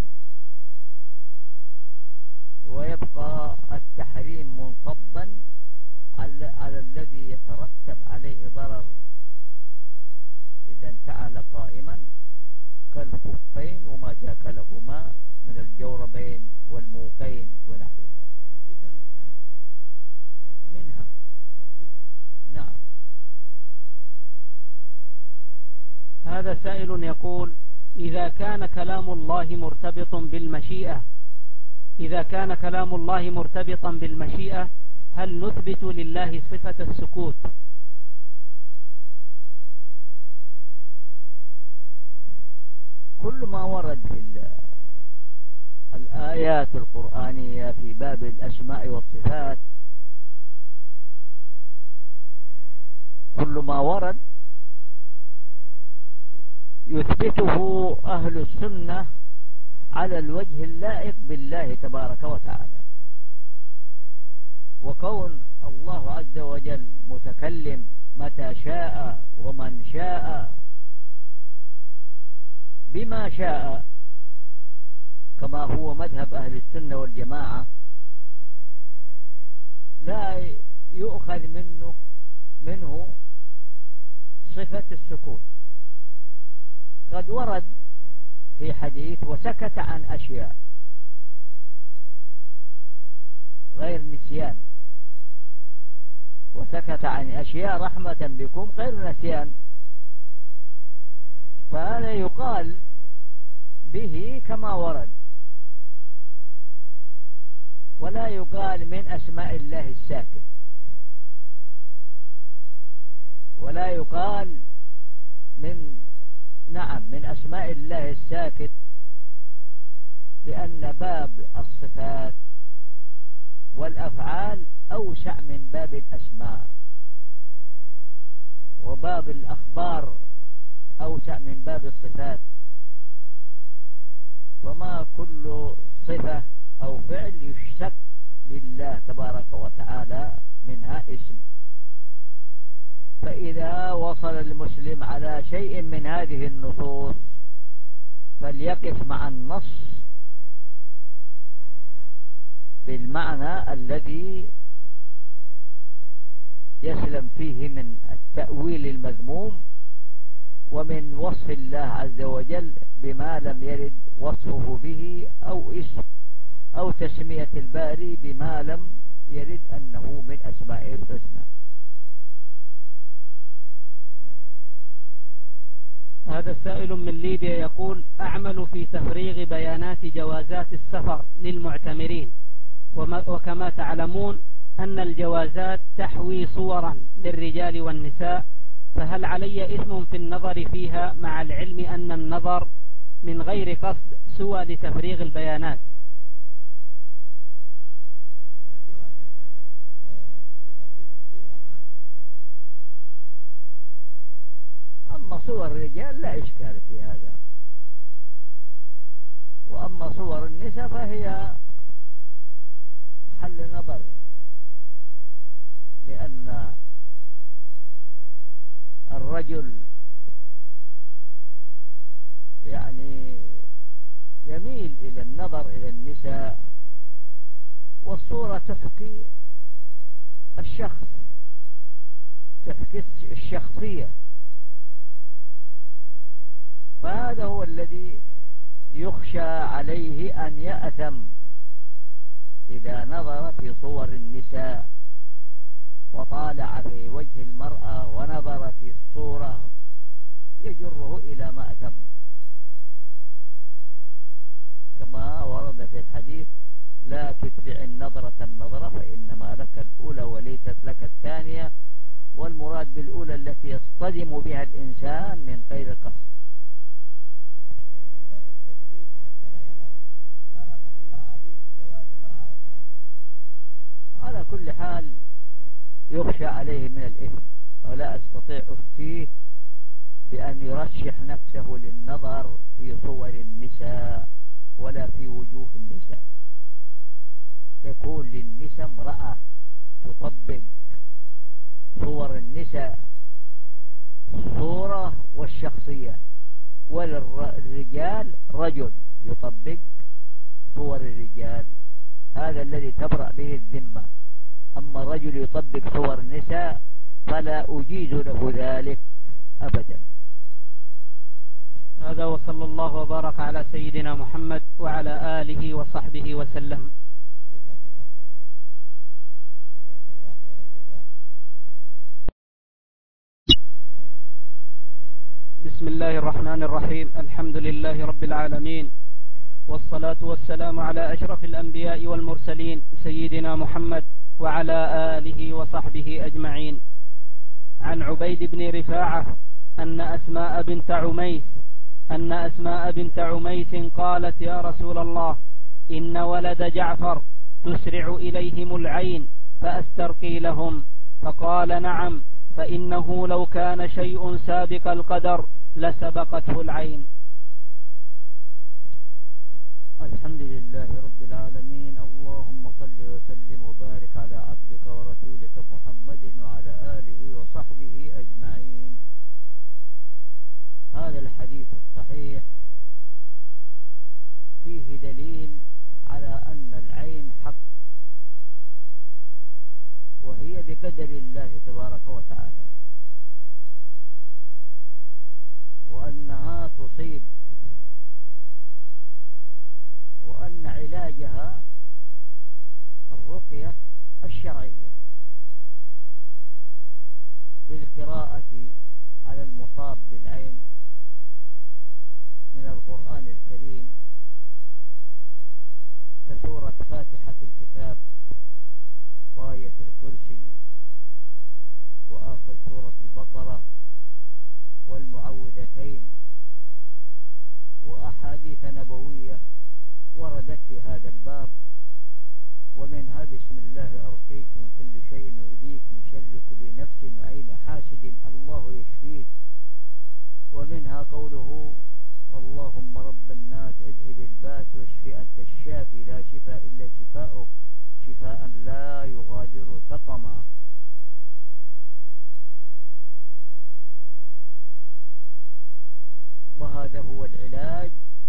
ويبقى التحريم منصبا على, على الذي يترتب عليه ضرر إذا انتعل قائما كالخفين وما شاكلهما من الجوربين والموقين ونحوها منها. نعم. هذا سائل يقول إذا كان كلام الله مرتبط بالمشيئة إذا كان كلام الله مرتبطا بالمشيئة هل نثبت لله صفة السكوت؟ كل ما ورد في الآيات القرآنية في باب الأسماء والصفات، كل ما ورد يثبته أهل السنة على الوجه اللائق بالله تبارك وتعالى. وكون الله عز وجل متكلم متى شاء ومن شاء بما شاء كما هو مذهب أهل السنة والجماعة، لا يؤخذ منه منه صفة السكوت. قد ورد في حديث وسكت عن أشياء غير نسيان، وسكت عن أشياء رحمة بكم غير نسيان، فهذا يقال به كما ورد، ولا يقال من أسماء الله الساكت. ولا يقال من نعم من أسماء الله الساكت، لأن باب الصفات والأفعال أوسع من باب الأسماء، وباب الأخبار أوسع من باب الصفات، وما كل صفة أو فعل يشتق لله تبارك وتعالى منها اسم. فإذا وصل المسلم على شيء من هذه النصوص فليقف مع النص بالمعنى الذي يسلم فيه من التأويل المذموم ومن وصف الله عز وجل بما لم يرد وصفه به، أو اسم أو تسمية الباري بما لم يرد أنه من أسمائه الحسنى. هذا السائل من ليبيا يقول: أعمل في تفريغ بيانات جوازات السفر للمعتمرين، وكما تعلمون أن الجوازات تحوي صورا للرجال والنساء، فهل علي إثم في النظر فيها مع العلم أن النظر من غير قصد سوى لتفريغ البيانات؟ أما صور الرجال لا إشكال في هذا، وأما صور النساء فهي محل نظر، لأن الرجل يعني يميل إلى النظر إلى النساء، والصورة تحكي الشخص، تحكي الشخصية، فهذا هو الذي يخشى عليه أن يأثم إذا نظر في صور النساء وطالع في وجه المرأة ونظر في الصورة، يجره إلى ما أثم، كما ورد في الحديث: لا تتبع النظرة النظرة فإنما لك الأولى وليست لك الثانية، والمراد بالأولى التي يصطدم بها الإنسان من غير قصد. من باب التدليس حتى لا يمر امرأة بجواز امرأة أخرى. على كل حال يخشى عليه من الإثم، ولا أستطيع أفتيه بأن يرشح نفسه للنظر في صور النساء ولا في وجوه النساء. تكون للنساء امرأة تطبق صور النساء صورة والشخصية، وللرجال رجل يطبق صور الرجال، هذا الذي تبرأ به الذمة. أما الرجل يطبق صور النساء فلا أجيز له ذلك أبدا. هذا وصلى الله وبارك على سيدنا محمد وعلى آله وصحبه وسلم. جزاك الله خيرا. جزاك الله خير الجزاء. بسم الله الرحمن الرحيم. الحمد لله رب العالمين، والصلاة والسلام على أشرف الأنبياء والمرسلين سيدنا محمد وعلى آله وصحبه أجمعين. عن عبيد بن رفاعة أن أسماء بنت عميس أن أسماء بنت عميس قالت: يا رسول الله، إن ولد جعفر تسرع إليهم العين فأسترقي لهم، فقال: نعم، فإنه لو كان شيء سابق القدر لسبقته العين. الحمد لله رب العالمين، اللهم صل وسلم وبارك على عبدك ورسولك محمد وعلى آله وصحبه أجمعين. هذا الحديث الصحيح فيه دليل على أن العين حق، وهي بقدر الله تبارك وتعالى، وأنها تصيب، وأن علاجها الرقية الشرعية بالقراءة على المصاب بالعين من القرآن الكريم كسورة فاتحة الكتاب وآية الكرسي وآخر سورة البقرة والمعوذتين، وأحاديث نبوية وردت في هذا الباب، ومنها بسم الله أرقيك من كل شيء يؤذيك من شر كل نفس وعين حاسد الله يشفيك، ومنها قوله اللهم رب الناس اذهب الباس واشف أنت الشافي لا شفاء إلا شفاؤك شفاء لا يغادر سقما. وهذا هو العلاج.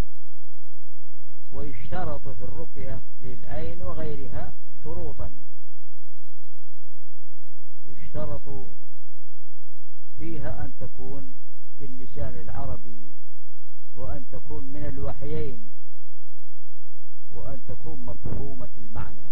ويشترط في الرقية للعين وغيرها شروطا، يشترط فيها أن تكون باللسان العربي، وأن تكون من الوحيين، وأن تكون مفهومة المعنى.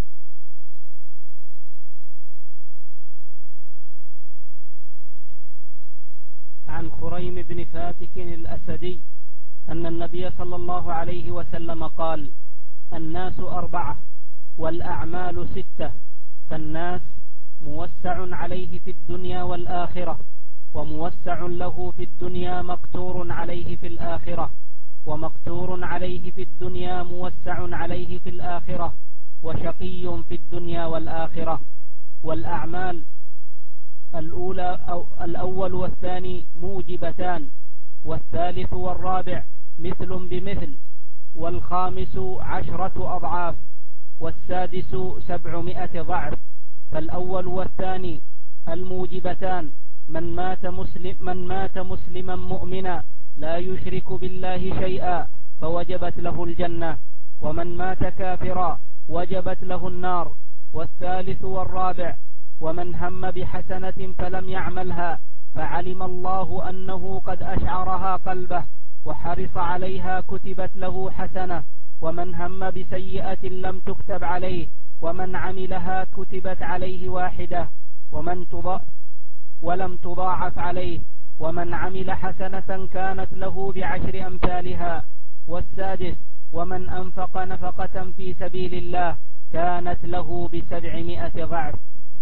عن خريم بن فاتك الأسدي أن النبي صلى الله عليه وسلم قال: الناس أربعة والأعمال ستة، فالناس موسع عليه في الدنيا والآخرة، وموسع له في الدنيا مقتور عليه في الآخرة، ومقتور عليه في الدنيا موسع عليه في الآخرة، وشقي في الدنيا والآخرة. والأعمال الأولى أو الأول والثاني موجبتان، والثالث والرابع مثل بمثل، والخامس عشرة أضعاف، والسادس سبعمائة ضعف. فالأول والثاني الموجبتان: من مات مسلم من مات مسلما مؤمنا لا يشرك بالله شيئا فوجبت له الجنة، ومن مات كافرا وجبت له النار. والثالث والرابع: ومن هم بحسنة فلم يعملها فعلم الله أنه قد أشعرها قلبه وحرص عليها كتبت له حسنة، ومن هم بسيئة لم تكتب عليه ومن عملها كتبت عليه واحدة ومن تضاعف ولم تضاعف عليه، ومن عمل حسنة كانت له بعشر أمثالها. والسادس: ومن أنفق نفقة في سبيل الله كانت له بسبعمائة ضعف.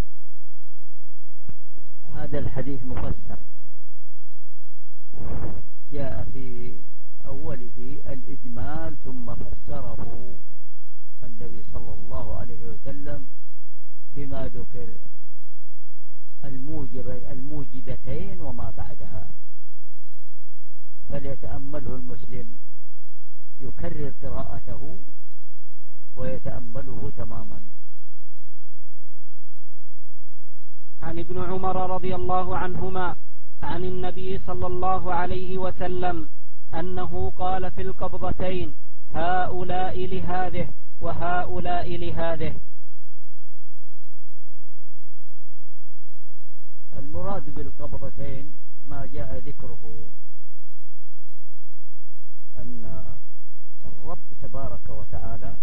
هذا الحديث مفسر، جاء في أوله الإجمال ثم فسره النبي صلى الله عليه وسلم بما ذكر الموجب الموجبتين وما بعدها، فليتأمله المسلم، يكرر قراءته ويتأمله تماما. عن ابن عمر رضي الله عنهما عن النبي صلى الله عليه وسلم أنه قال في القبضتين: هؤلاء لهذه وهؤلاء لهذه. المراد بالقبضتين ما جاء ذكره أن الرب تبارك وتعالى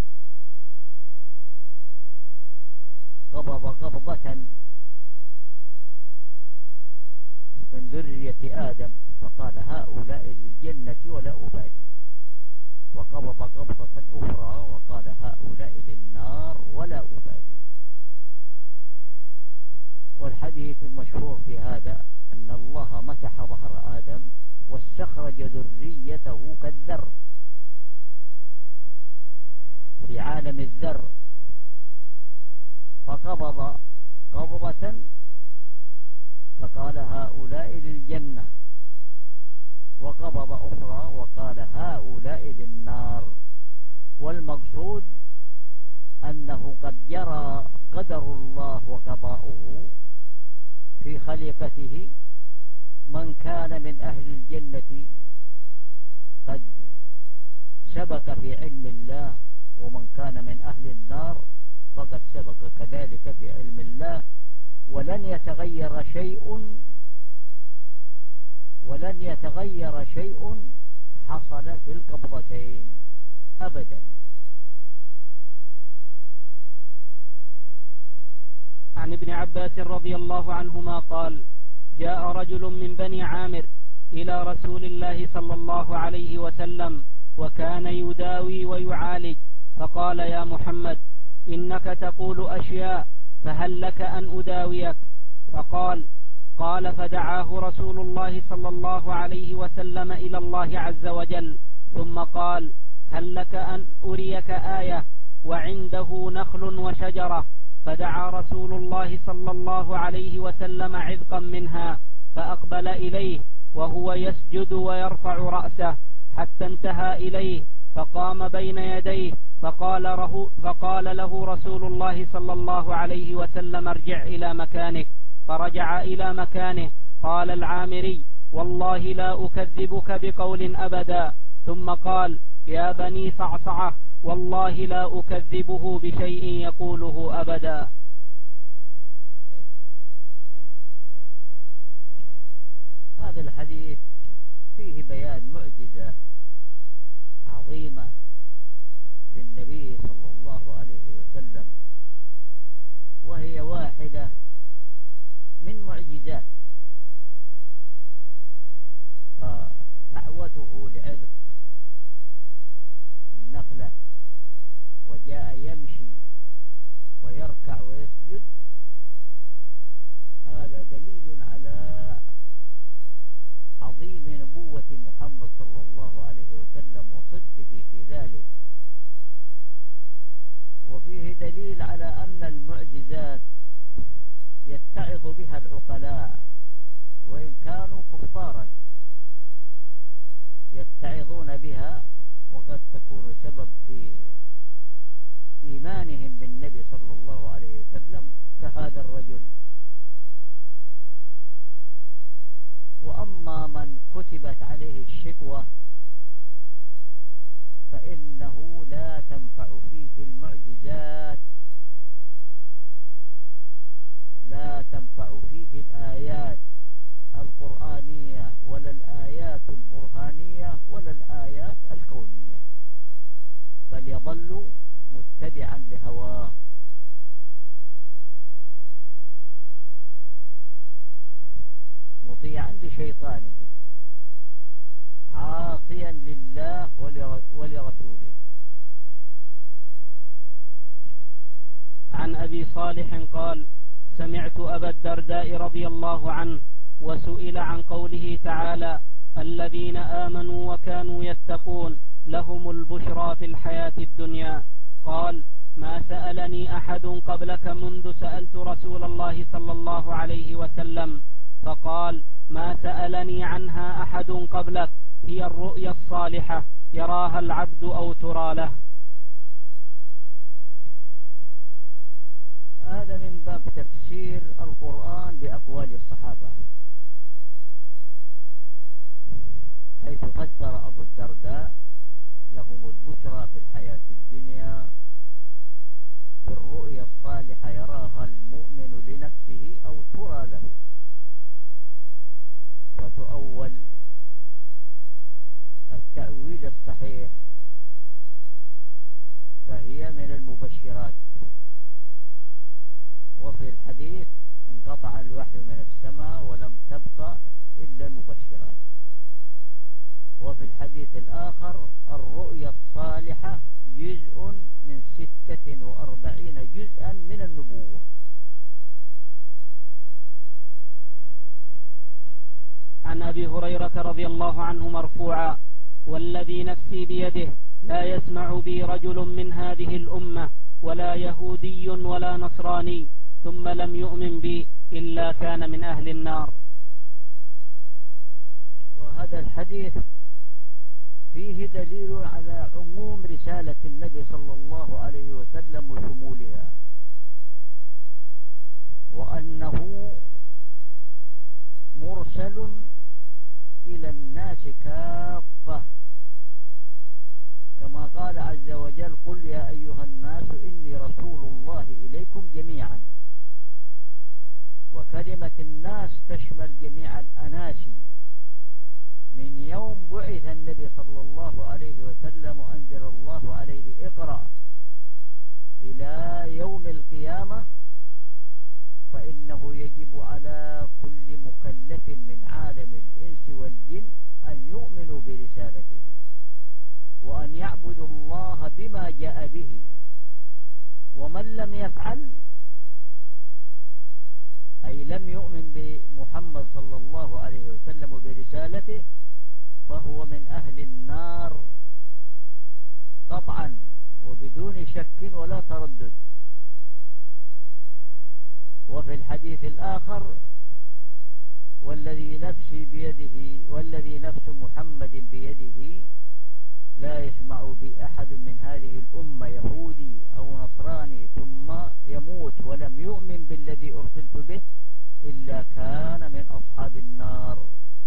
قبض قبضة من ذرية آدم فقال: هؤلاء للجنة ولا أبالي، وقبض قبضة أخرى وقال: هؤلاء للنار ولا أبالي. والحديث المشهور في هذا أن الله مسح ظهر آدم واستخرج ذريته كالذر في عالم الذر، فقبض قبضة فقال: هؤلاء للجنة، وقبض أخرى وقال: هؤلاء للنار. والمقصود أنه قد جرى قدر الله وقضاؤه في خليقته، من كان من أهل الجنة قد سبق في علم الله، ومن كان من أهل النار فقد سبق كذلك في علم الله، ولن يتغير شيء ولن يتغير شيء حصل في القبضتين أبدا. عن ابن عباس رضي الله عنهما قال: جاء رجل من بني عامر إلى رسول الله صلى الله عليه وسلم وكان يداوي ويعالج، فقال: يا محمد، إنك تقول أشياء فهل لك أن أداويك؟ فقال قال فدعاه رسول الله صلى الله عليه وسلم إلى الله عز وجل ثم قال هل لك أن أريك آية وعنده نخل وشجرة فدعا رسول الله صلى الله عليه وسلم عذقا منها فأقبل إليه وهو يسجد ويرفع رأسه حتى انتهى إليه فقام بين يديه فقال, له فقال له رسول الله صلى الله عليه وسلم ارجع إلى مكانك فرجع إلى مكانه. قال العامري والله لا أكذبك بقول أبدا ثم قال يا بني صعصعة والله لا أكذبه بشيء يقوله أبدا. هذا الحديث فيه بيان معجزة عظيمة للنبي صلى الله عليه وسلم وهي واحدة من معجزات فدعوته لعذق النخلة وجاء يمشي ويركع ويسجد هذا دليل على عظيم نبوة محمد صلى الله عليه وسلم وصدقه في ذلك وفيه دليل على أن المعجزات يتعظ بها العقلاء وإن كانوا كفارا يتعظون بها وقد تكون سبب في إيمانهم بالنبي صلى الله عليه وسلم كهذا الرجل. وأما من كتبت عليه الشكوى فإنه لا تنفع فيه المعجزات لا تنفع فيه الآيات القرآنية ولا الآيات البرهانية ولا الآيات الكونية بل يظل متبعا لهواه. مطيعا لشيطانه عاصيا لله ولرسوله. عن أبي صالح قال سمعت أبا الدرداء رضي الله عنه وسئل عن قوله تعالى الذين آمنوا وكانوا يتقون لهم البشرى في الحياة الدنيا قال ما سألني أحد قبلك منذ سألت رسول الله صلى الله عليه وسلم فقال ما سألني عنها أحد قبلك هي الرؤيا الصالحة يراها العبد أو ترى له. هذا من باب تفسير القرآن بأقوال الصحابة حيث فسر أبو الدرداء لهم البشرى في الحياة الدنيا بالرؤيا الصالحة يراها المؤمن لنفسه أو ترى له وتؤول التأويل الصحيح فهي من المبشرات. وفي الحديث انقطع الوحي من السماء ولم تبقى إلا المبشرات. وفي الحديث الآخر الرؤيا الصالحة جزء من ستة وأربعين جزءا من النبوة. عن أبي هريرة رضي الله عنه مرفوعا والذي نفسي بيده لا يسمع بي رجل من هذه الأمة ولا يهودي ولا نصراني ثم لم يؤمن بي إلا كان من أهل النار. وهذا الحديث فيه دليل على عموم رسالة النبي صلى الله عليه وسلم وشمولها وأنه مرسل إلى الناس كافة كما قال عز وجل قل يا أيها الناس إني رسول الله إليكم جميعا. وكلمة الناس تشمل جميع الأناس من يوم بعث النبي صلى الله عليه وسلم وأنزل الله عليه اقرأ إلى يوم القيامة فإنه يجب على كل مكلف من عالم الإنس والجن أن يؤمنوا برسالته وأن يعبدوا الله بما جاء به ومن لم يفعل أي لم يؤمن بمحمد صلى الله عليه وسلم وبرسالته فهو من أهل النار قطعا وبدون شك ولا تردد. وفي الحديث الآخر والذي نفسي بيده والذي نفس محمد بيده لا يسمع بأحد من هذه الأمة يهودي أو نصراني ثم يموت ولم يؤمن بالذي أرسلت به إلا كان من أصحاب النار.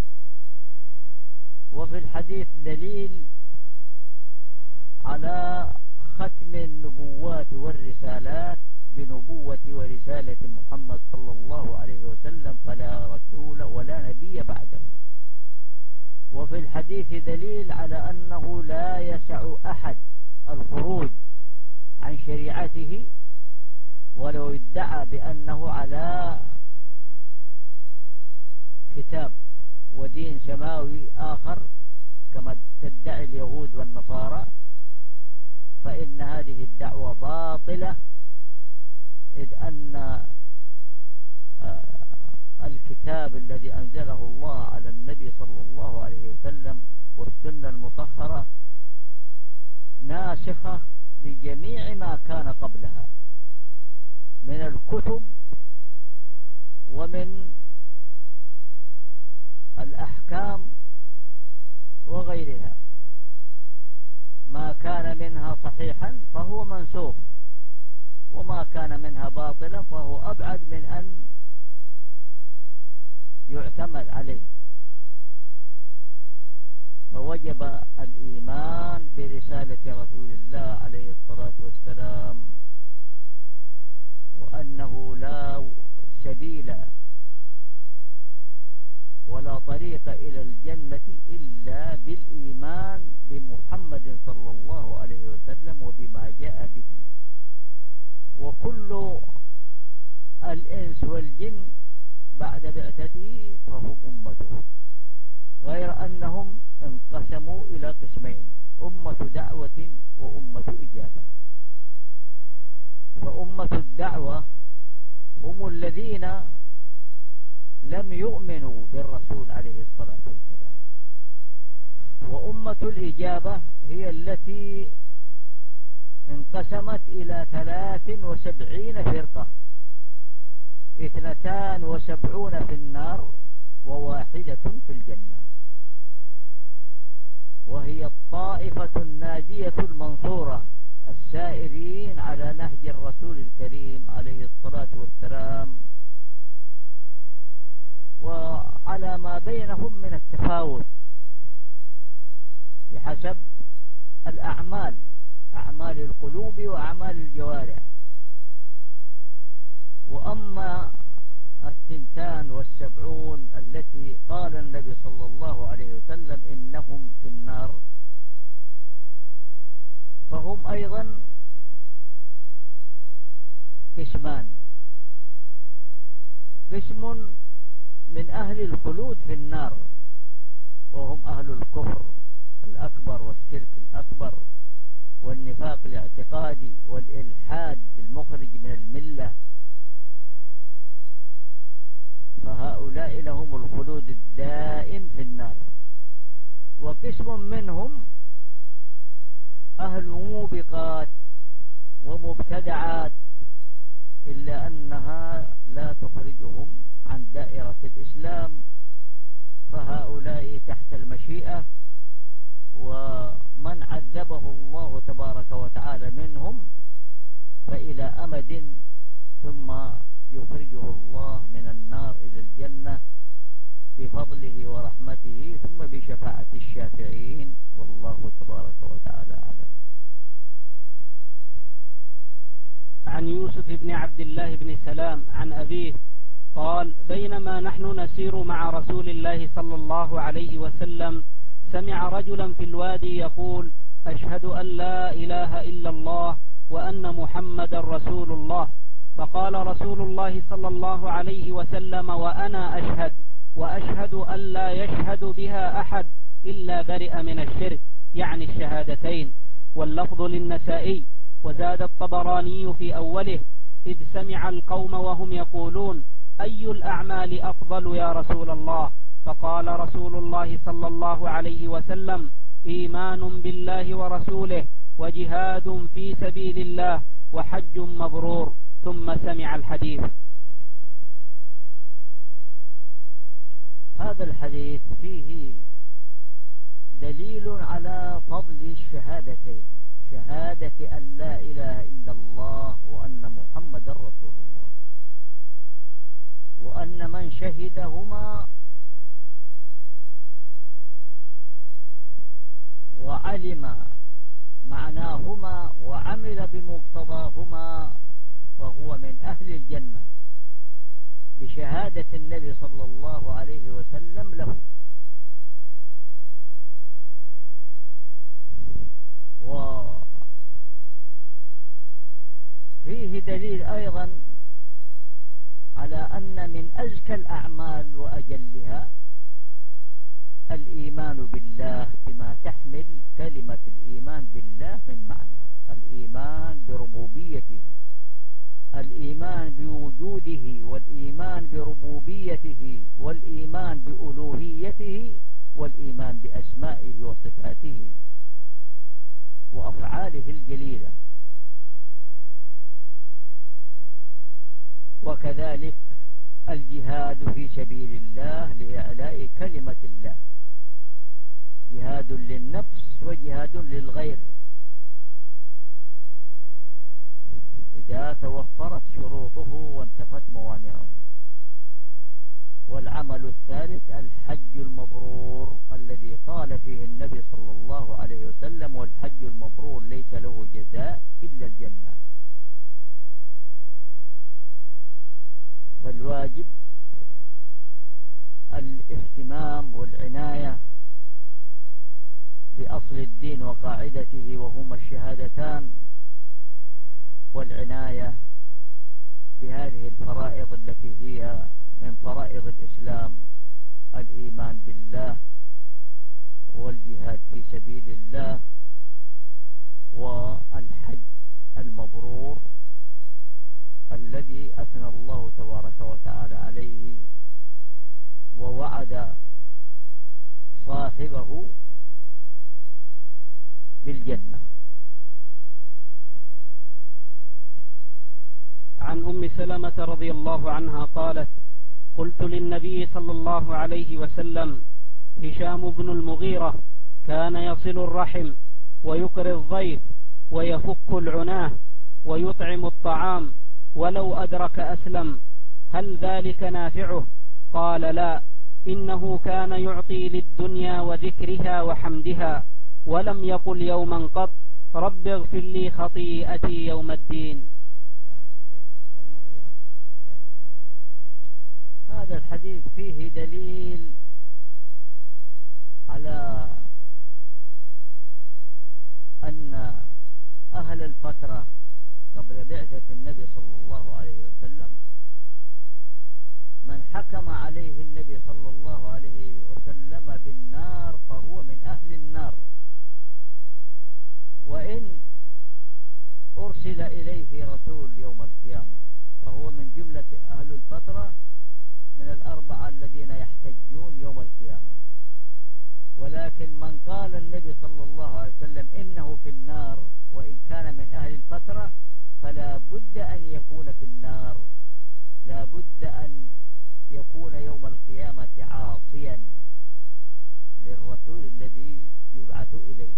وفي الحديث دليل على ختم النبوات والرسالات بنبوة ورسالة محمد صلى الله عليه وسلم فلا رسول ولا نبي بعده. وفي الحديث دليل على أنه لا يسع أحد الخروج عن شريعته ولو ادعى بأنه على كتاب ودين سماوي آخر كما تدعي اليهود والنصارى، فإن هذه الدعوة باطلة، إذ أن الكتاب الذي أنزله الله على النبي صلى الله عليه وسلم والسنة المطهرة ناسخة لجميع ما كان قبلها من الكتب ومن الأحكام وغيرها. ما كان منها صحيحا فهو منسوخ، وما كان منها باطلا فهو أبعد من أن يعتمد عليه. فوجب الإيمان برسالة رسول الله عليه الصلاة والسلام، وأنه لا سبيل ولا طريق إلى الجنة إلا بالإيمان بمحمد صلى الله عليه وسلم وبما جاء به. وكل الإنس والجن بعد بعثته فهم أمته، غير أنهم انقسموا إلى قسمين: أمة دعوة وأمة إجابة. فأمة الدعوة هم الذين لم يؤمنوا بالرسول عليه الصلاة والسلام، وأمة الإجابة هي التي انقسمت إلى ثلاث وسبعين فرقة، اثنتان وسبعون في النار وواحدة في الجنة، وهي الطائفة الناجية المنصورة السائرين على نهج الرسول الكريم عليه الصلاة والسلام، وعلى ما بينهم من التفاوت بحسب الأعمال، أعمال القلوب وأعمال الجوارح. وأما الثنتان والسبعون التي قال النبي صلى الله عليه وسلم إنهم في النار، فهم أيضا قسمان: قسم من أهل الخلود في النار وهم أهل الكفر الأكبر والشرك الأكبر والنفاق الاعتقادي والإلحاد المخرج من الملة، فهؤلاء لهم الخلود الدائم في النار. وقسم منهم أهل موبقات ومبتدعات إلا أنها لا تخرجهم عن دائرة الإسلام، فهؤلاء تحت المشيئة، ومن عذبه الله تبارك وتعالى منهم فإلى أمد ثم يخرجه الله من النار إلى الجنة بفضله ورحمته ثم بشفاعة الشافعين، والله تبارك وتعالى أعلم. عن يوسف بن عبد الله بن سلام عن أبيه قال: بينما نحن نسير مع رسول الله صلى الله عليه وسلم سمع رجلا في الوادي يقول: أشهد أن لا إله إلا الله وأن محمد رسول الله. فقال رسول الله صلى الله عليه وسلم: وأنا أشهد، وأشهد أن لا يشهد بها أحد إلا برئ من الشرك، يعني الشهادتين. واللفظ للنسائي. وزاد الطبراني في أوله: إذ سمع القوم وهم يقولون أي الأعمال أفضل يا رسول الله؟ فقال رسول الله صلى الله عليه وسلم: إيمان بالله ورسوله، وجهاد في سبيل الله، وحج مبرور. ثم سمع الحديث. هذا الحديث فيه دليل على فضل الشهادتين، شهادة أن لا إله إلا الله وأن محمد رسول الله، وأن من شهدهما وعلم معناهما وعمل بمقتضاهما فهو من أهل الجنة بشهادة النبي صلى الله عليه وسلم له. وفيه دليل أيضا على أن من أزكى الأعمال وأجلها الإيمان بالله بما تحمل كلمة الإيمان بالله من معنى: الإيمان بربوبيته، الإيمان بوجوده، والإيمان بربوبيته، والإيمان بألوهيته، والإيمان بأسمائه وصفاته وأفعاله الجليلة. وكذلك الجهاد في سبيل الله لإعلاء كلمة الله، جهاد للنفس وجهاد للغير إذا توفرت شروطه وانتفت موانعه. والعمل الثالث الحج المبرور الذي قال فيه النبي صلى الله عليه وسلم: والحج المبرور ليس له جزاء إلا الجنة. فالواجب الاهتمام والعناية بأصل الدين وقاعدته وهما الشهادتان، والعناية بهذه الفرائض التي هي من فرائض الإسلام: الإيمان بالله، والجهاد في سبيل الله، والحج المبرور الذي أثنى الله تبارك وتعالى عليه ووعد صاحبه بالجنة. عن أم سلمة رضي الله عنها قالت: قلت للنبي صلى الله عليه وسلم: هشام بن المغيرة كان يصل الرحم ويقري الضيف ويفك العناه ويطعم الطعام، ولو أدرك أسلم، هل ذلك نافعه؟ قال: لا، إنه كان يعطي للدنيا وذكرها وحمدها، ولم يقل يوما قط: رب اغفر لي خطيئتي يوم الدين. هذا الحديث فيه دليل على أن أهل الفترة قبل بعثة النبي صلى الله عليه وسلم من حكم عليه النبي صلى الله عليه وسلم بالنار فهو من أهل النار، وإن أرسل إليه رسول يوم القيامة فهو من جملة أهل الفترة من الأربعة الذين يحتجون يوم القيامة. ولكن من قال النبي صلى الله عليه وسلم إنه في النار وإن كان من أهل الفترة فلا بد أن يكون في النار، لا بد أن يكون يوم القيامة عاصيا للرسول الذي يبعث إليه.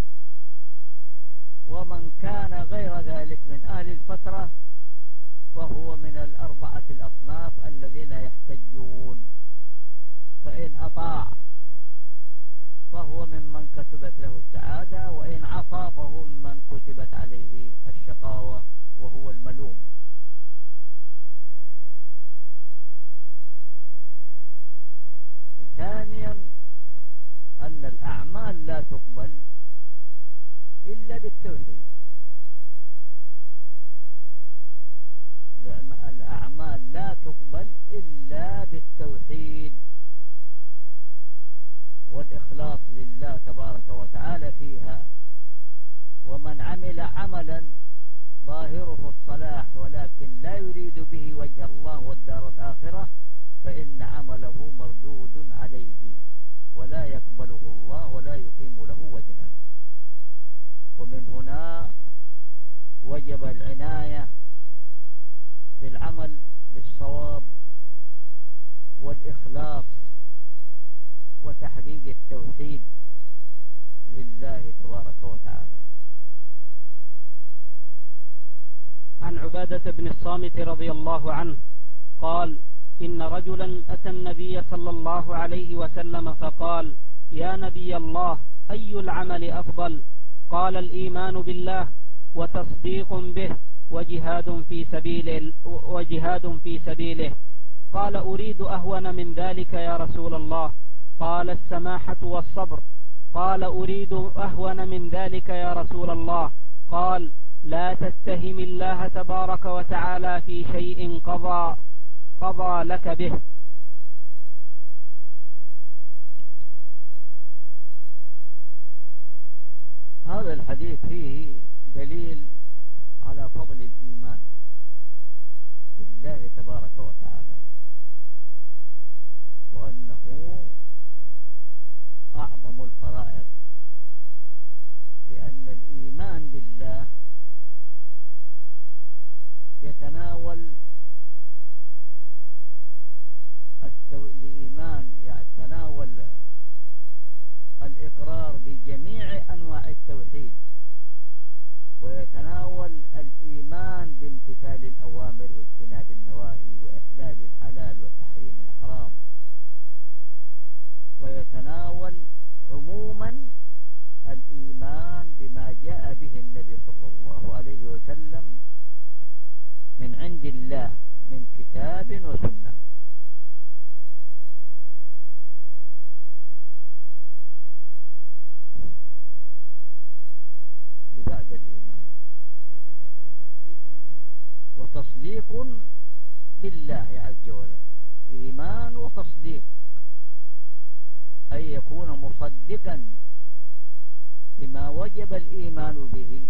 ومن كان غير ذلك من أهل الفترة فهو من الأربعة الأصناف الذين يحتجون، فإن أطاع فهو ممن كتبت له السعادة، وإن عصى فهو ممن كتبت عليه الشقاوة وهو الملوم. ثانيا أن الأعمال لا تقبل إلا بالتوحيد، الأعمال لا تقبل إلا بالتوحيد والإخلاص لله تبارك وتعالى فيها. ومن عمل عملا ظاهره الصلاح ولكن لا يريد به وجه الله والدار الآخرة فإن عمله مردود عليه ولا يقبله الله ولا يقيم له وزنا. ومن هنا وجب العناية في العمل بالصواب والإخلاص وتحقيق التوحيد لله تبارك وتعالى. عن عبادة بن الصامت رضي الله عنه قال: إن رجلا أتى النبي صلى الله عليه وسلم فقال: يا نبي الله، أي العمل أفضل؟ قال: الإيمان بالله وتصديق به وجهاد في سبيله وجهاد في سبيله. قال: أريد أهون من ذلك يا رسول الله. قال: السماحة والصبر. قال: أريد أهون من ذلك يا رسول الله. قال: لا تتهم الله تبارك وتعالى في شيء قضى قضى لك به. هذا الحديث فيه دليل على فضل الإيمان بالله تبارك وتعالى، وأنه أعظم الفرائض، لأن الإيمان بالله يتناول التو... الإيمان يتناول الإقرار بجميع أنواع التوحيد، ويتناول الإيمان بامتثال الأوامر واجتناب النواهي وإحلال الحلال وتحريم الحرام، ويتناول عموما الإيمان بما جاء به النبي صلى الله عليه وسلم من عند الله من كتاب وسنة. لبعد الإيمان وتصديق بالله عز وجل، إيمان وتصديق، أي يكون مصدقا بما وجب الإيمان به.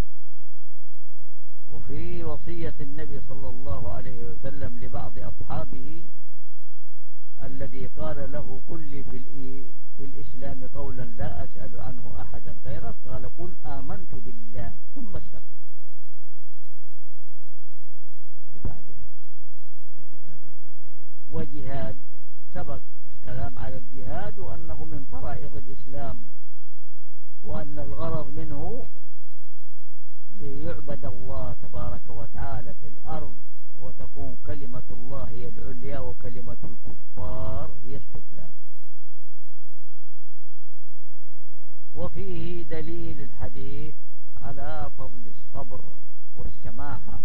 وفي وصية النبي صلى الله عليه وسلم لبعض أصحابه الذي قال له: قل لي في, في الإسلام قولا لا أسأل عنه أحدا غيرك، قال: قل آمنت بالله ثم استقم. بعده وجهاد، سبق الكلام على الجهاد وأنه من فرائض الإسلام، وأن الغرض منه ليعبد الله تبارك وتعالى في الأرض، وتكون كلمة الله هي العليا وكلمة الكفار هي السفلى. وفيه دليل الحديث على فضل الصبر والسماحة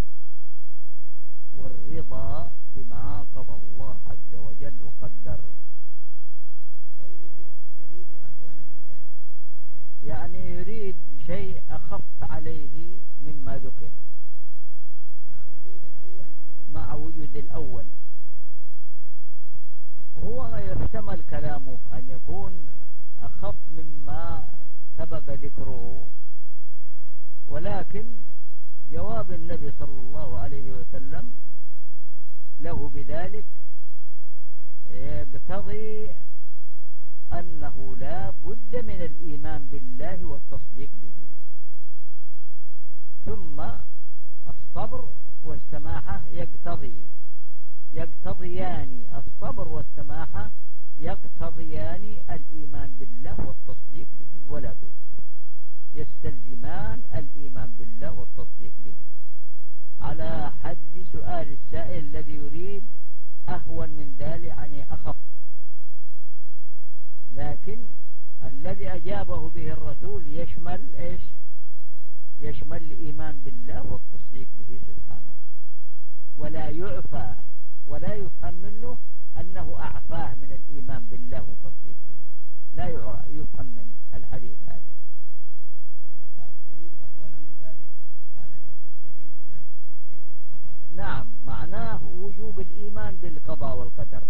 والرضا بما قضى الله عز وجل وقدر. قوله أريد أهون من ذلك، يعني يريد شيء أخف عليه مما ذكر مع وجود الأول مع وجود الأول. هو يحتمل كلامه أن يكون أخف مما سبق ذكره، ولكن جواب النبي صلى الله عليه وسلم له بذلك يقتضي أنه لا بد من الإيمان بالله والتصديق به، ثم الصبر والسماحة يقتضي يقتضيان الصبر والسماحة يقتضيان الإيمان بالله والتصديق به، ولا بد يستلزمان الإيمان بالله والتصديق به، على حد سؤال السائل الذي يريد أهون من ذلك يعني أخف. لكن الذي أجابه به الرسول يشمل إيش؟ يشمل الإيمان بالله والتصديق به سبحانه، ولا يعفى ولا يفهم منه أنه أعفاه من الإيمان بالله والتصديق به، لا يفهم من الحديث هذا. ثم قال: أريد أهون من ذلك. قال: لا تتهم الله في شيء قضى لك. نعم، معناه وجوب الإيمان بالقضاء والقدر،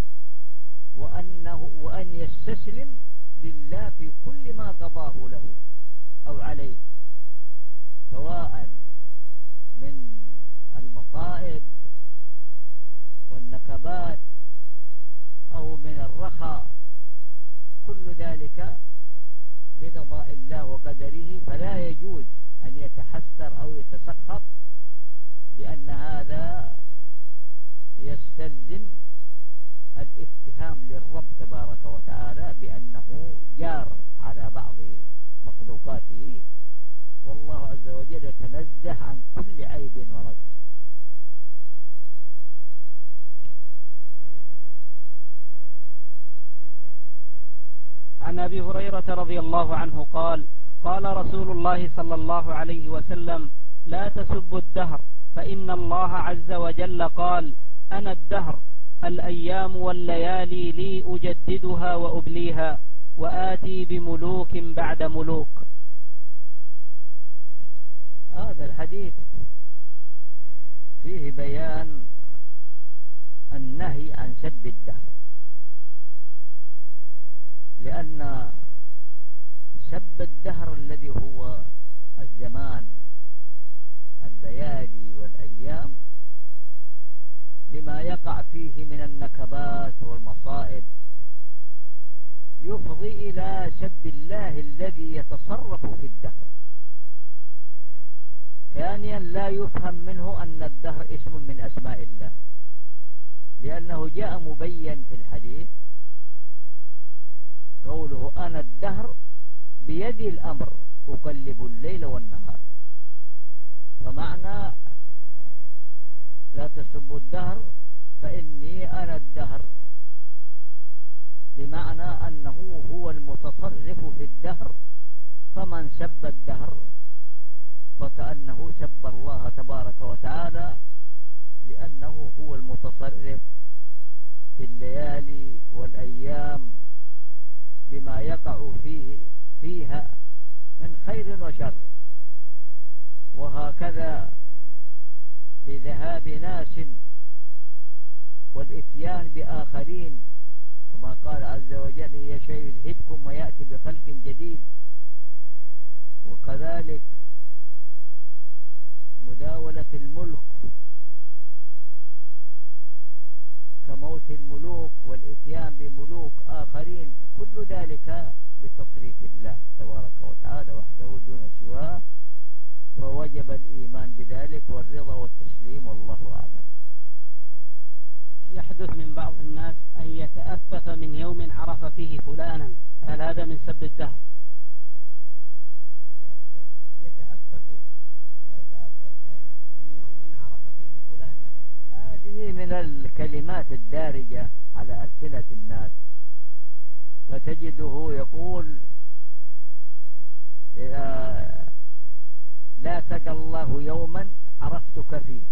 وأنه وأن يستسلم لله في كل ما قضاه له أو عليه، سواء من المصائب والنكبات أو من الرخاء، كل ذلك بقضاء الله وقدره، فلا يجوز أن يتحسر أو يتسخط، لأن هذا يستلزم الاتهام للرب تبارك وتعالى بأنه جار على بعض مخلوقاته، والله عز وجل يتنزه عن كل عيب ونقص. عن أبي هريرة رضي الله عنه قال: قال رسول الله صلى الله عليه وسلم: لا تسبوا الدهر، فإن الله عز وجل قال: أنا الدهر، الأيام والليالي لي أجددها وأبليها، وآتي بملوك بعد ملوك. هذا الحديث فيه بيان النهي عن سب الدهر، لأن سب الدهر الذي هو الزمان، الليالي والأيام، لما يقع فيه من النكبات والمصائب، يفضي إلى سب الله الذي يتصرف في الدهر. ثانيا، لا يفهم منه أن الدهر اسم من أسماء الله، لأنه جاء مبين في الحديث قوله: أنا الدهر بيدي الأمر أقلب الليل والنهار. فمعنى لا تسبوا الدهر فإني أنا الدهر، بمعنى أنه هو المتصرف في الدهر، فمن سب الدهر فكأنه سب الله تبارك وتعالى، لأنه هو المتصرف في الليالي والأيام بما يقع فيه فيها من خير وشر. وهكذا بذهاب ناس والاتيان بآخرين، كما قال عز وجل: يشاء يذهبكم ويأتي بخلق جديد. وكذلك مداولة الملك كموت الملوك والاتيان بملوك آخرين، كل ذلك بتصريف الله تبارك وتعالى وحده دون سواه، فوجب الإيمان بذلك والرضا والتسليم، والله أعلم. يحدث من بعض الناس أن يتأفف من يوم عرف فيه فلانا، هل هذا من سب الدهر؟ يتأفف من يوم عرف فيه فلان مثلا، هذه من الكلمات الدارجة على ألسنة الناس، فتجده يقول: لا سقى الله يوما عرفتك فيه،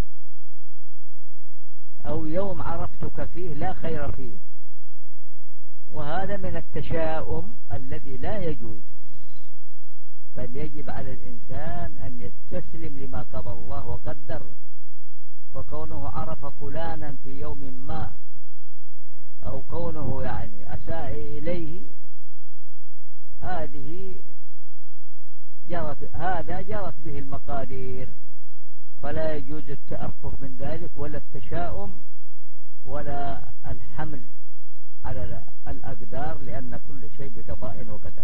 أو يوم عرفتك فيه لا خير فيه. وهذا من التشاؤم الذي لا يجوز، بل يجب على الإنسان أن يستسلم لما قضى الله وقدر. فكونه عرف فلانا في يوم ما، أو كونه يعني أساء إليه، هذه جرت هذا جرت به المقادير، فلا يجوز التأفف من ذلك، ولا التشاؤم، ولا الحمل على الأقدار، لأن كل شيء بقضاء وقدر.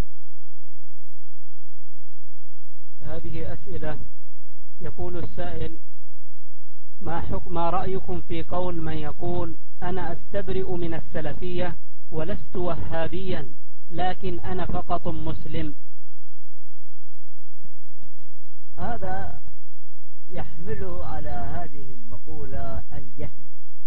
هذه أسئلة. يقول السائل: ما حكم ما رأيكم في قول من يقول: أنا أستبرئ من السلفية ولست وهابيا، لكن أنا فقط مسلم؟ هذا يحمله على هذه المقولة الجهل،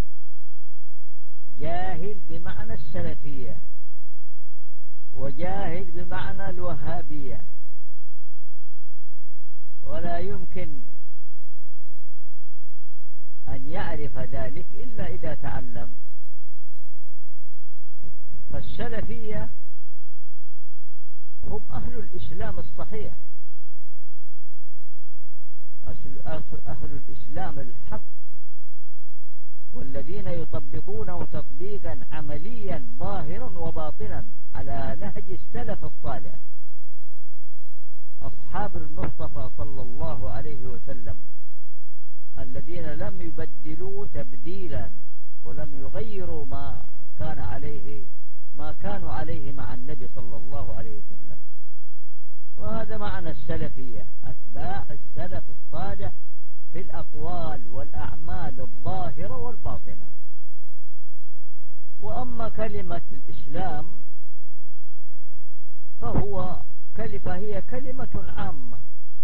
جاهل بمعنى السلفية، وجاهل بمعنى الوهابية، ولا يمكن أن يعرف ذلك إلا إذا تعلم. فالسلفية هم أهل الإسلام الصحيح، أهل الإسلام الحق، والذين يطبقونه تطبيقا عمليا ظاهرا وباطنا على نهج السلف الصالح، أصحاب المصطفى صلى الله عليه وسلم، الذين لم يبدلوا تبديلا ولم يغيروا ما كان عليه ما كانوا عليه مع النبي صلى الله عليه وسلم. وهذا معنى السلفية، أتباع السلف الصالح في الأقوال والأعمال الظاهرة والباطنة. وأما كلمة الإسلام فهو كلمة هي كلمة عامة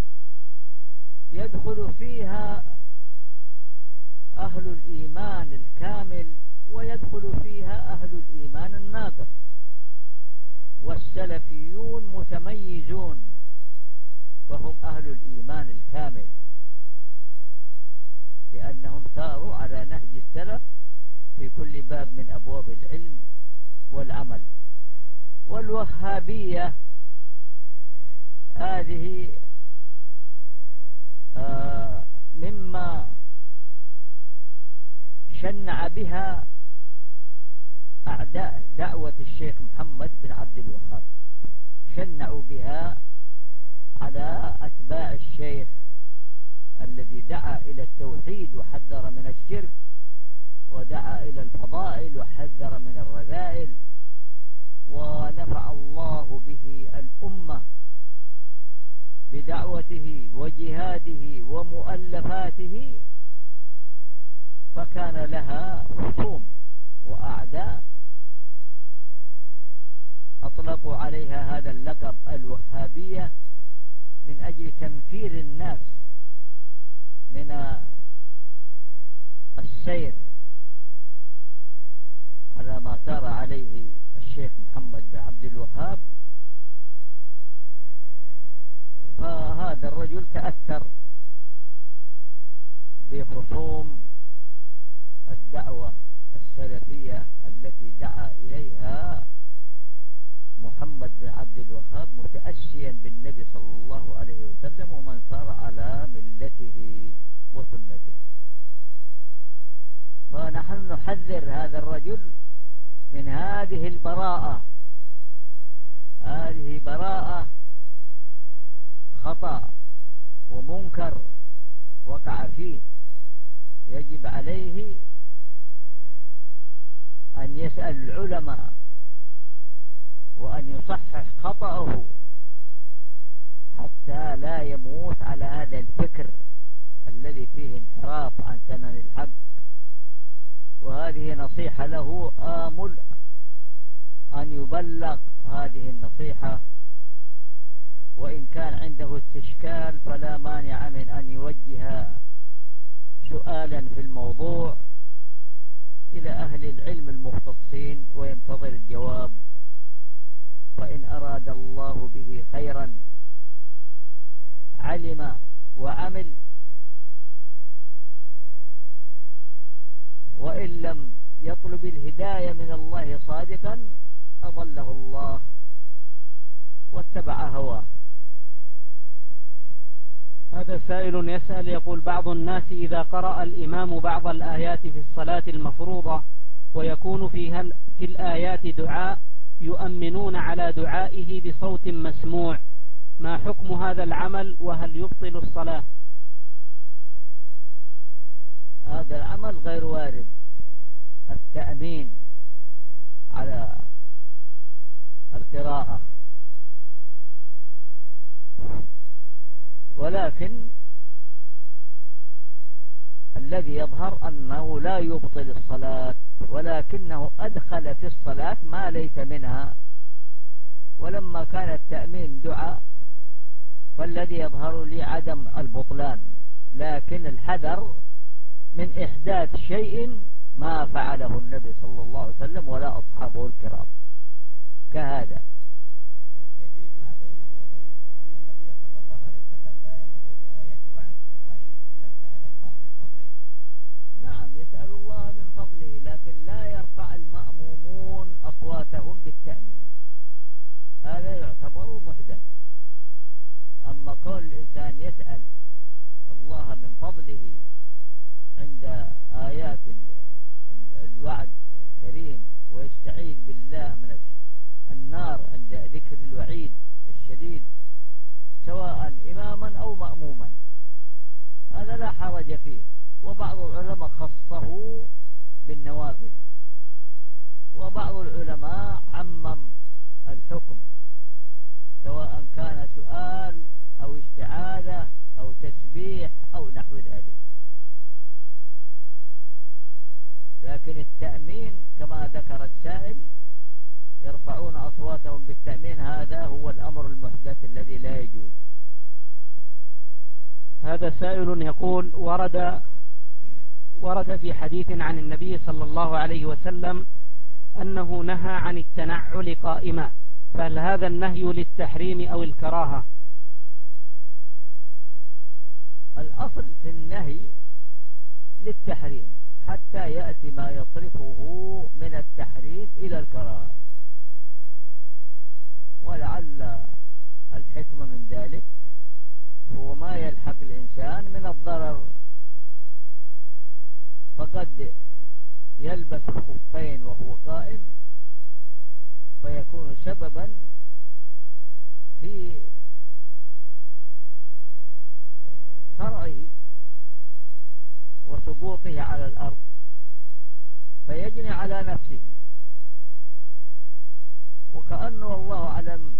يدخل فيها أهل الإيمان الكامل ويدخل فيها أهل الإيمان الناقص، والسلفيون متميزون فهم أهل الإيمان الكامل لأنهم ساروا على نهج السلف في كل باب من أبواب العلم والعمل. والوهابية هذه آه مما شنع بها أعداء دعوة الشيخ محمد بن عبد الوهاب، شنعوا بها على أتباع الشيخ الذي دعا إلى التوحيد وحذر من الشرك، ودعا إلى الفضائل وحذر من الرذائل، ونفع الله به الأمة بدعوته وجهاده ومؤلفاته، فكان لها خصوم وأعداء أطلقوا عليها هذا اللقب الوهابية من أجل تنفير الناس من السير على ما سار عليه الشيخ محمد بن عبد الوهاب. فهذا الرجل تأثر بخصوم الدعوة السلفية التي دعا إليها محمد بن عبد الوهاب، متأسيا بالنبي صلى الله عليه وسلم ومن سار على ملته وسنته. فنحن نحذر هذا الرجل من هذه البراءة، هذه براءة خطأ ومنكر وقع فيه، يجب عليه أن يسأل العلماء وأن يصحح خطأه حتى لا يموت على هذا الفكر الذي فيه انحراف عن سنن الحق. وهذه نصيحة له، آمل أن يبلغ هذه النصيحة، وإن كان عنده استشكال فلا مانع من أن يوجه سؤالا في الموضوع إلى أهل العلم المختصين وينتظر الجواب، فإن أراد الله به خيرا علم وعمل، وإن لم يطلب الهداية من الله صادقا أضله الله واتبع هواه. هذا سائل يسأل يقول: بعض الناس إذا قرأ الإمام بعض الآيات في الصلاة المفروضة ويكون فيها في الآيات دعاء يؤمنون على دعائه بصوت مسموع، ما حكم هذا العمل وهل يبطل الصلاة؟ هذا العمل غير وارد، التأمين على القراءة، ولكن الذي يظهر أنه لا يبطل الصلاة، ولكنه أدخل في الصلاة ما ليس منها. ولما كان التأمين دعاء فالذي يظهر لي عدم البطلان، لكن الحذر من إحداث شيء ما فعله النبي صلى الله عليه وسلم ولا أصحابه الكرام كهذا. كيف يجمع بينه وبين أن النبي صلى الله عليه وسلم لا يمر بآية وعد أو وعيد إلا سأل الله من فضله؟ نعم، يسأل الله من فضله، لكن لا يرفع المأمومون أصواتهم بالتأمين، هذا يعتبر محدث. أما كل الإنسان يسأل الله من فضله عند آيات الوعد الكريم ويستعيذ بالله من النار عند ذكر الوعيد الشديد، سواء إماما أو مأموما، هذا لا حرج فيه. وبعض العلماء خصه بالنوافل، وبعض العلماء عمم الحكم سواء كان سؤال أو استعاذة أو تسبيح أو نحو ذلك. لكن التأمين كما ذكر السائل يرفعون أصواتهم بالتأمين، هذا هو الأمر المحدث الذي لا يجوز. هذا سائل يقول ورد ورد في حديث عن النبي صلى الله عليه وسلم أنه نهى عن التنعل قائما، فهل هذا النهي للتحريم أو الكراهة؟ الأصل في النهي للتحريم حتى يأتي ما يصرفه من التحريم إلى الكراهة، ولعل الحكمة من ذلك هو ما يلحق الإنسان من الضرر، فقد يلبس الخفين وهو قائم فيكون سببا في صرعه وسقوطه على الأرض فيجني على نفسه، وكأنه الله أعلم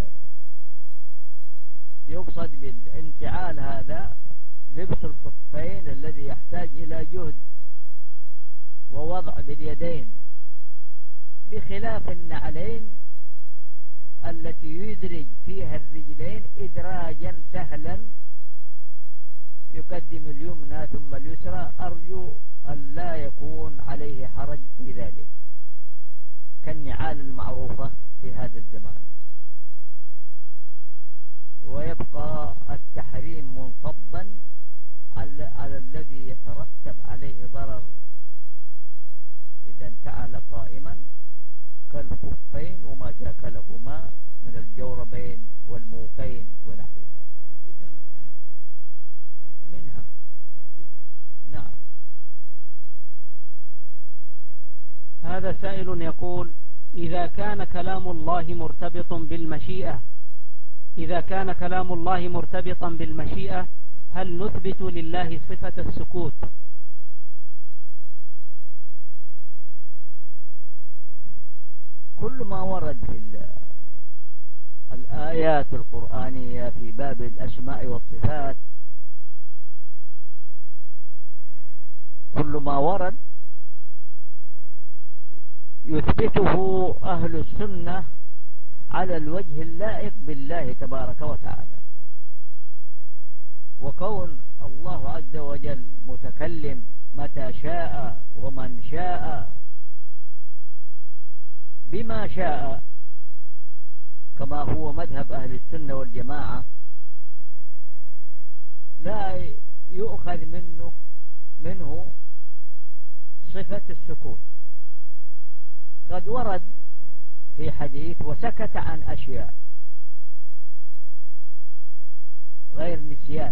يقصد بالانتعال هذا لبس الخفين الذي يحتاج إلى جهد ووضع باليدين، بخلاف النعلين التي يدرج فيها الرجلين إدراجا سهلا يقدم اليمنى ثم اليسرى. أرجو أن لا يكون عليه حرج في ذلك كالنعال المعروفة في هذا الزمان. ويبقى التحريم منصبا على, على الذي يترتب عليه ضرر إذا انتعل قائما كالخفين وما شاكلهما من الجوربين والموقين ونحوها منها. نعم. هذا سائل يقول إذا كان كلام الله مرتبط بالمشيئة إذا كان كلام الله مرتبطا بالمشيئة هل نثبت لله صفة السكوت؟ كل ما ورد في الآيات القرآنية في باب الأسماء والصفات، كل ما ورد يثبته أهل السنة على الوجه اللائق بالله تبارك وتعالى. وكون الله عز وجل متكلم متى شاء ومن شاء بما شاء كما هو مذهب أهل السنة والجماعة، لا يؤخذ منه منه صفة السكوت. قد ورد في حديث وسكت عن أشياء غير نسيان،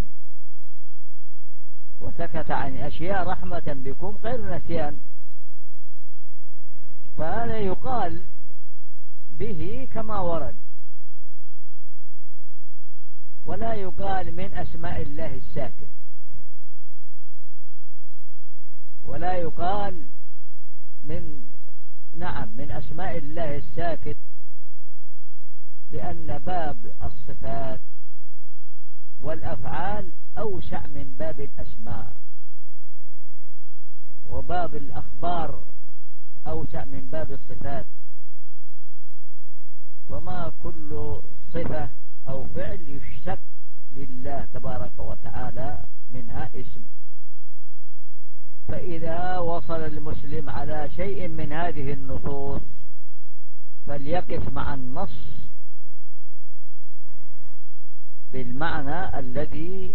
وسكت عن أشياء رحمة بكم غير نسيان، فهذا يقال به كما ورد، ولا يقال من أسماء الله الساكت، ولا يقال من نعم من أسماء الله الساكت، لأن باب الصفات والأفعال أوسع من باب الأسماء، وباب الأخبار أوسع من باب الصفات، وما كل صفة أو فعل يشتق لله تبارك وتعالى منها اسم. فإذا وصل المسلم على شيء من هذه النصوص فليقف مع النص بالمعنى الذي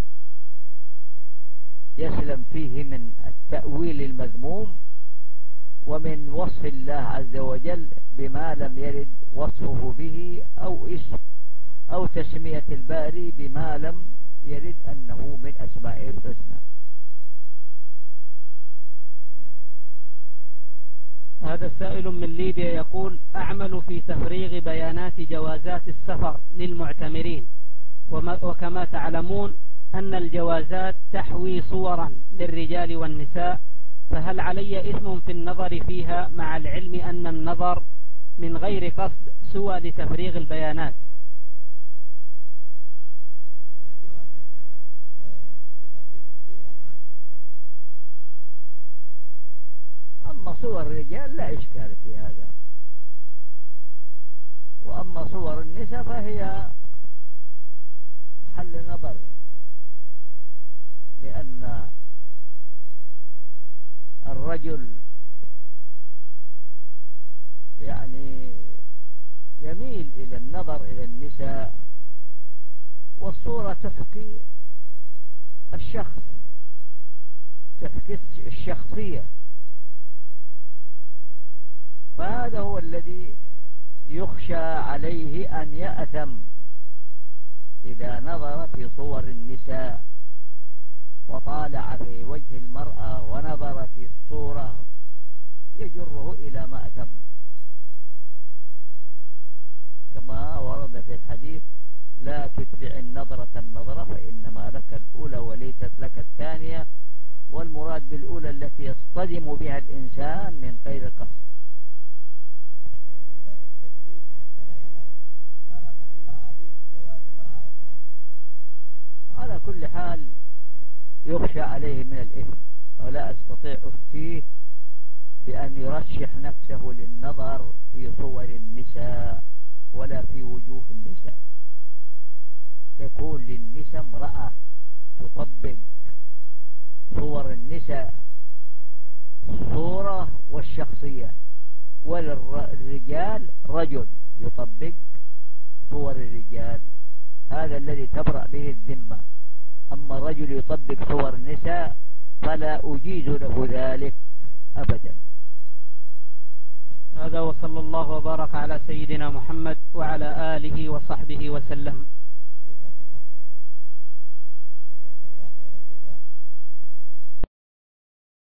يسلم فيه من التأويل المذموم ومن وصف الله عز وجل بما لم يرد وصفه به أو اسم أو تسمية الباري بما لم يرد أنه من أسمائه الحسنى. هذا السائل من ليبيا يقول أعمل في تفريغ بيانات جوازات السفر للمعتمرين، وكما تعلمون أن الجوازات تحوي صورا للرجال والنساء فهل علي إثم في النظر فيها مع العلم أن النظر من غير قصد سوى لتفريغ البيانات؟ أما صور الرجال لا إشكال في هذا، وأما صور النساء فهي محل نظر، لأن الرجل يعني يميل إلى النظر إلى النساء، والصورة تحكي الشخص، تحكي الشخصية، فهذا هو الذي يخشى عليه أن يأثم إذا نظر في صور النساء وطالع في وجه المرأة ونظر في الصورة يجره إلى مأثم، كما ورد في الحديث: لا تتبع النظرة النظرة فإنما لك الأولى وليست لك الثانية، والمراد بالأولى التي يصطدم بها الإنسان من غير قصد. من باب التدليس حتى لا يمر امرأة بجواز امرأة أخرى. على كل حال يخشى عليه من الإثم، ولا أستطيع أفتيه بأن يرشح نفسه للنظر في صور النساء ولا في وجوه النساء. يكون للنساء امرأة تطبق صور النساء الصورة والشخصية، وللرجال رجل يطبق صور الرجال، هذا الذي تبرأ به الذمة. أما الرجل يطبق صور النساء فلا أجيز له ذلك أبدا. هذا وصلى الله وبارك على سيدنا محمد وعلى آله وصحبه وسلم.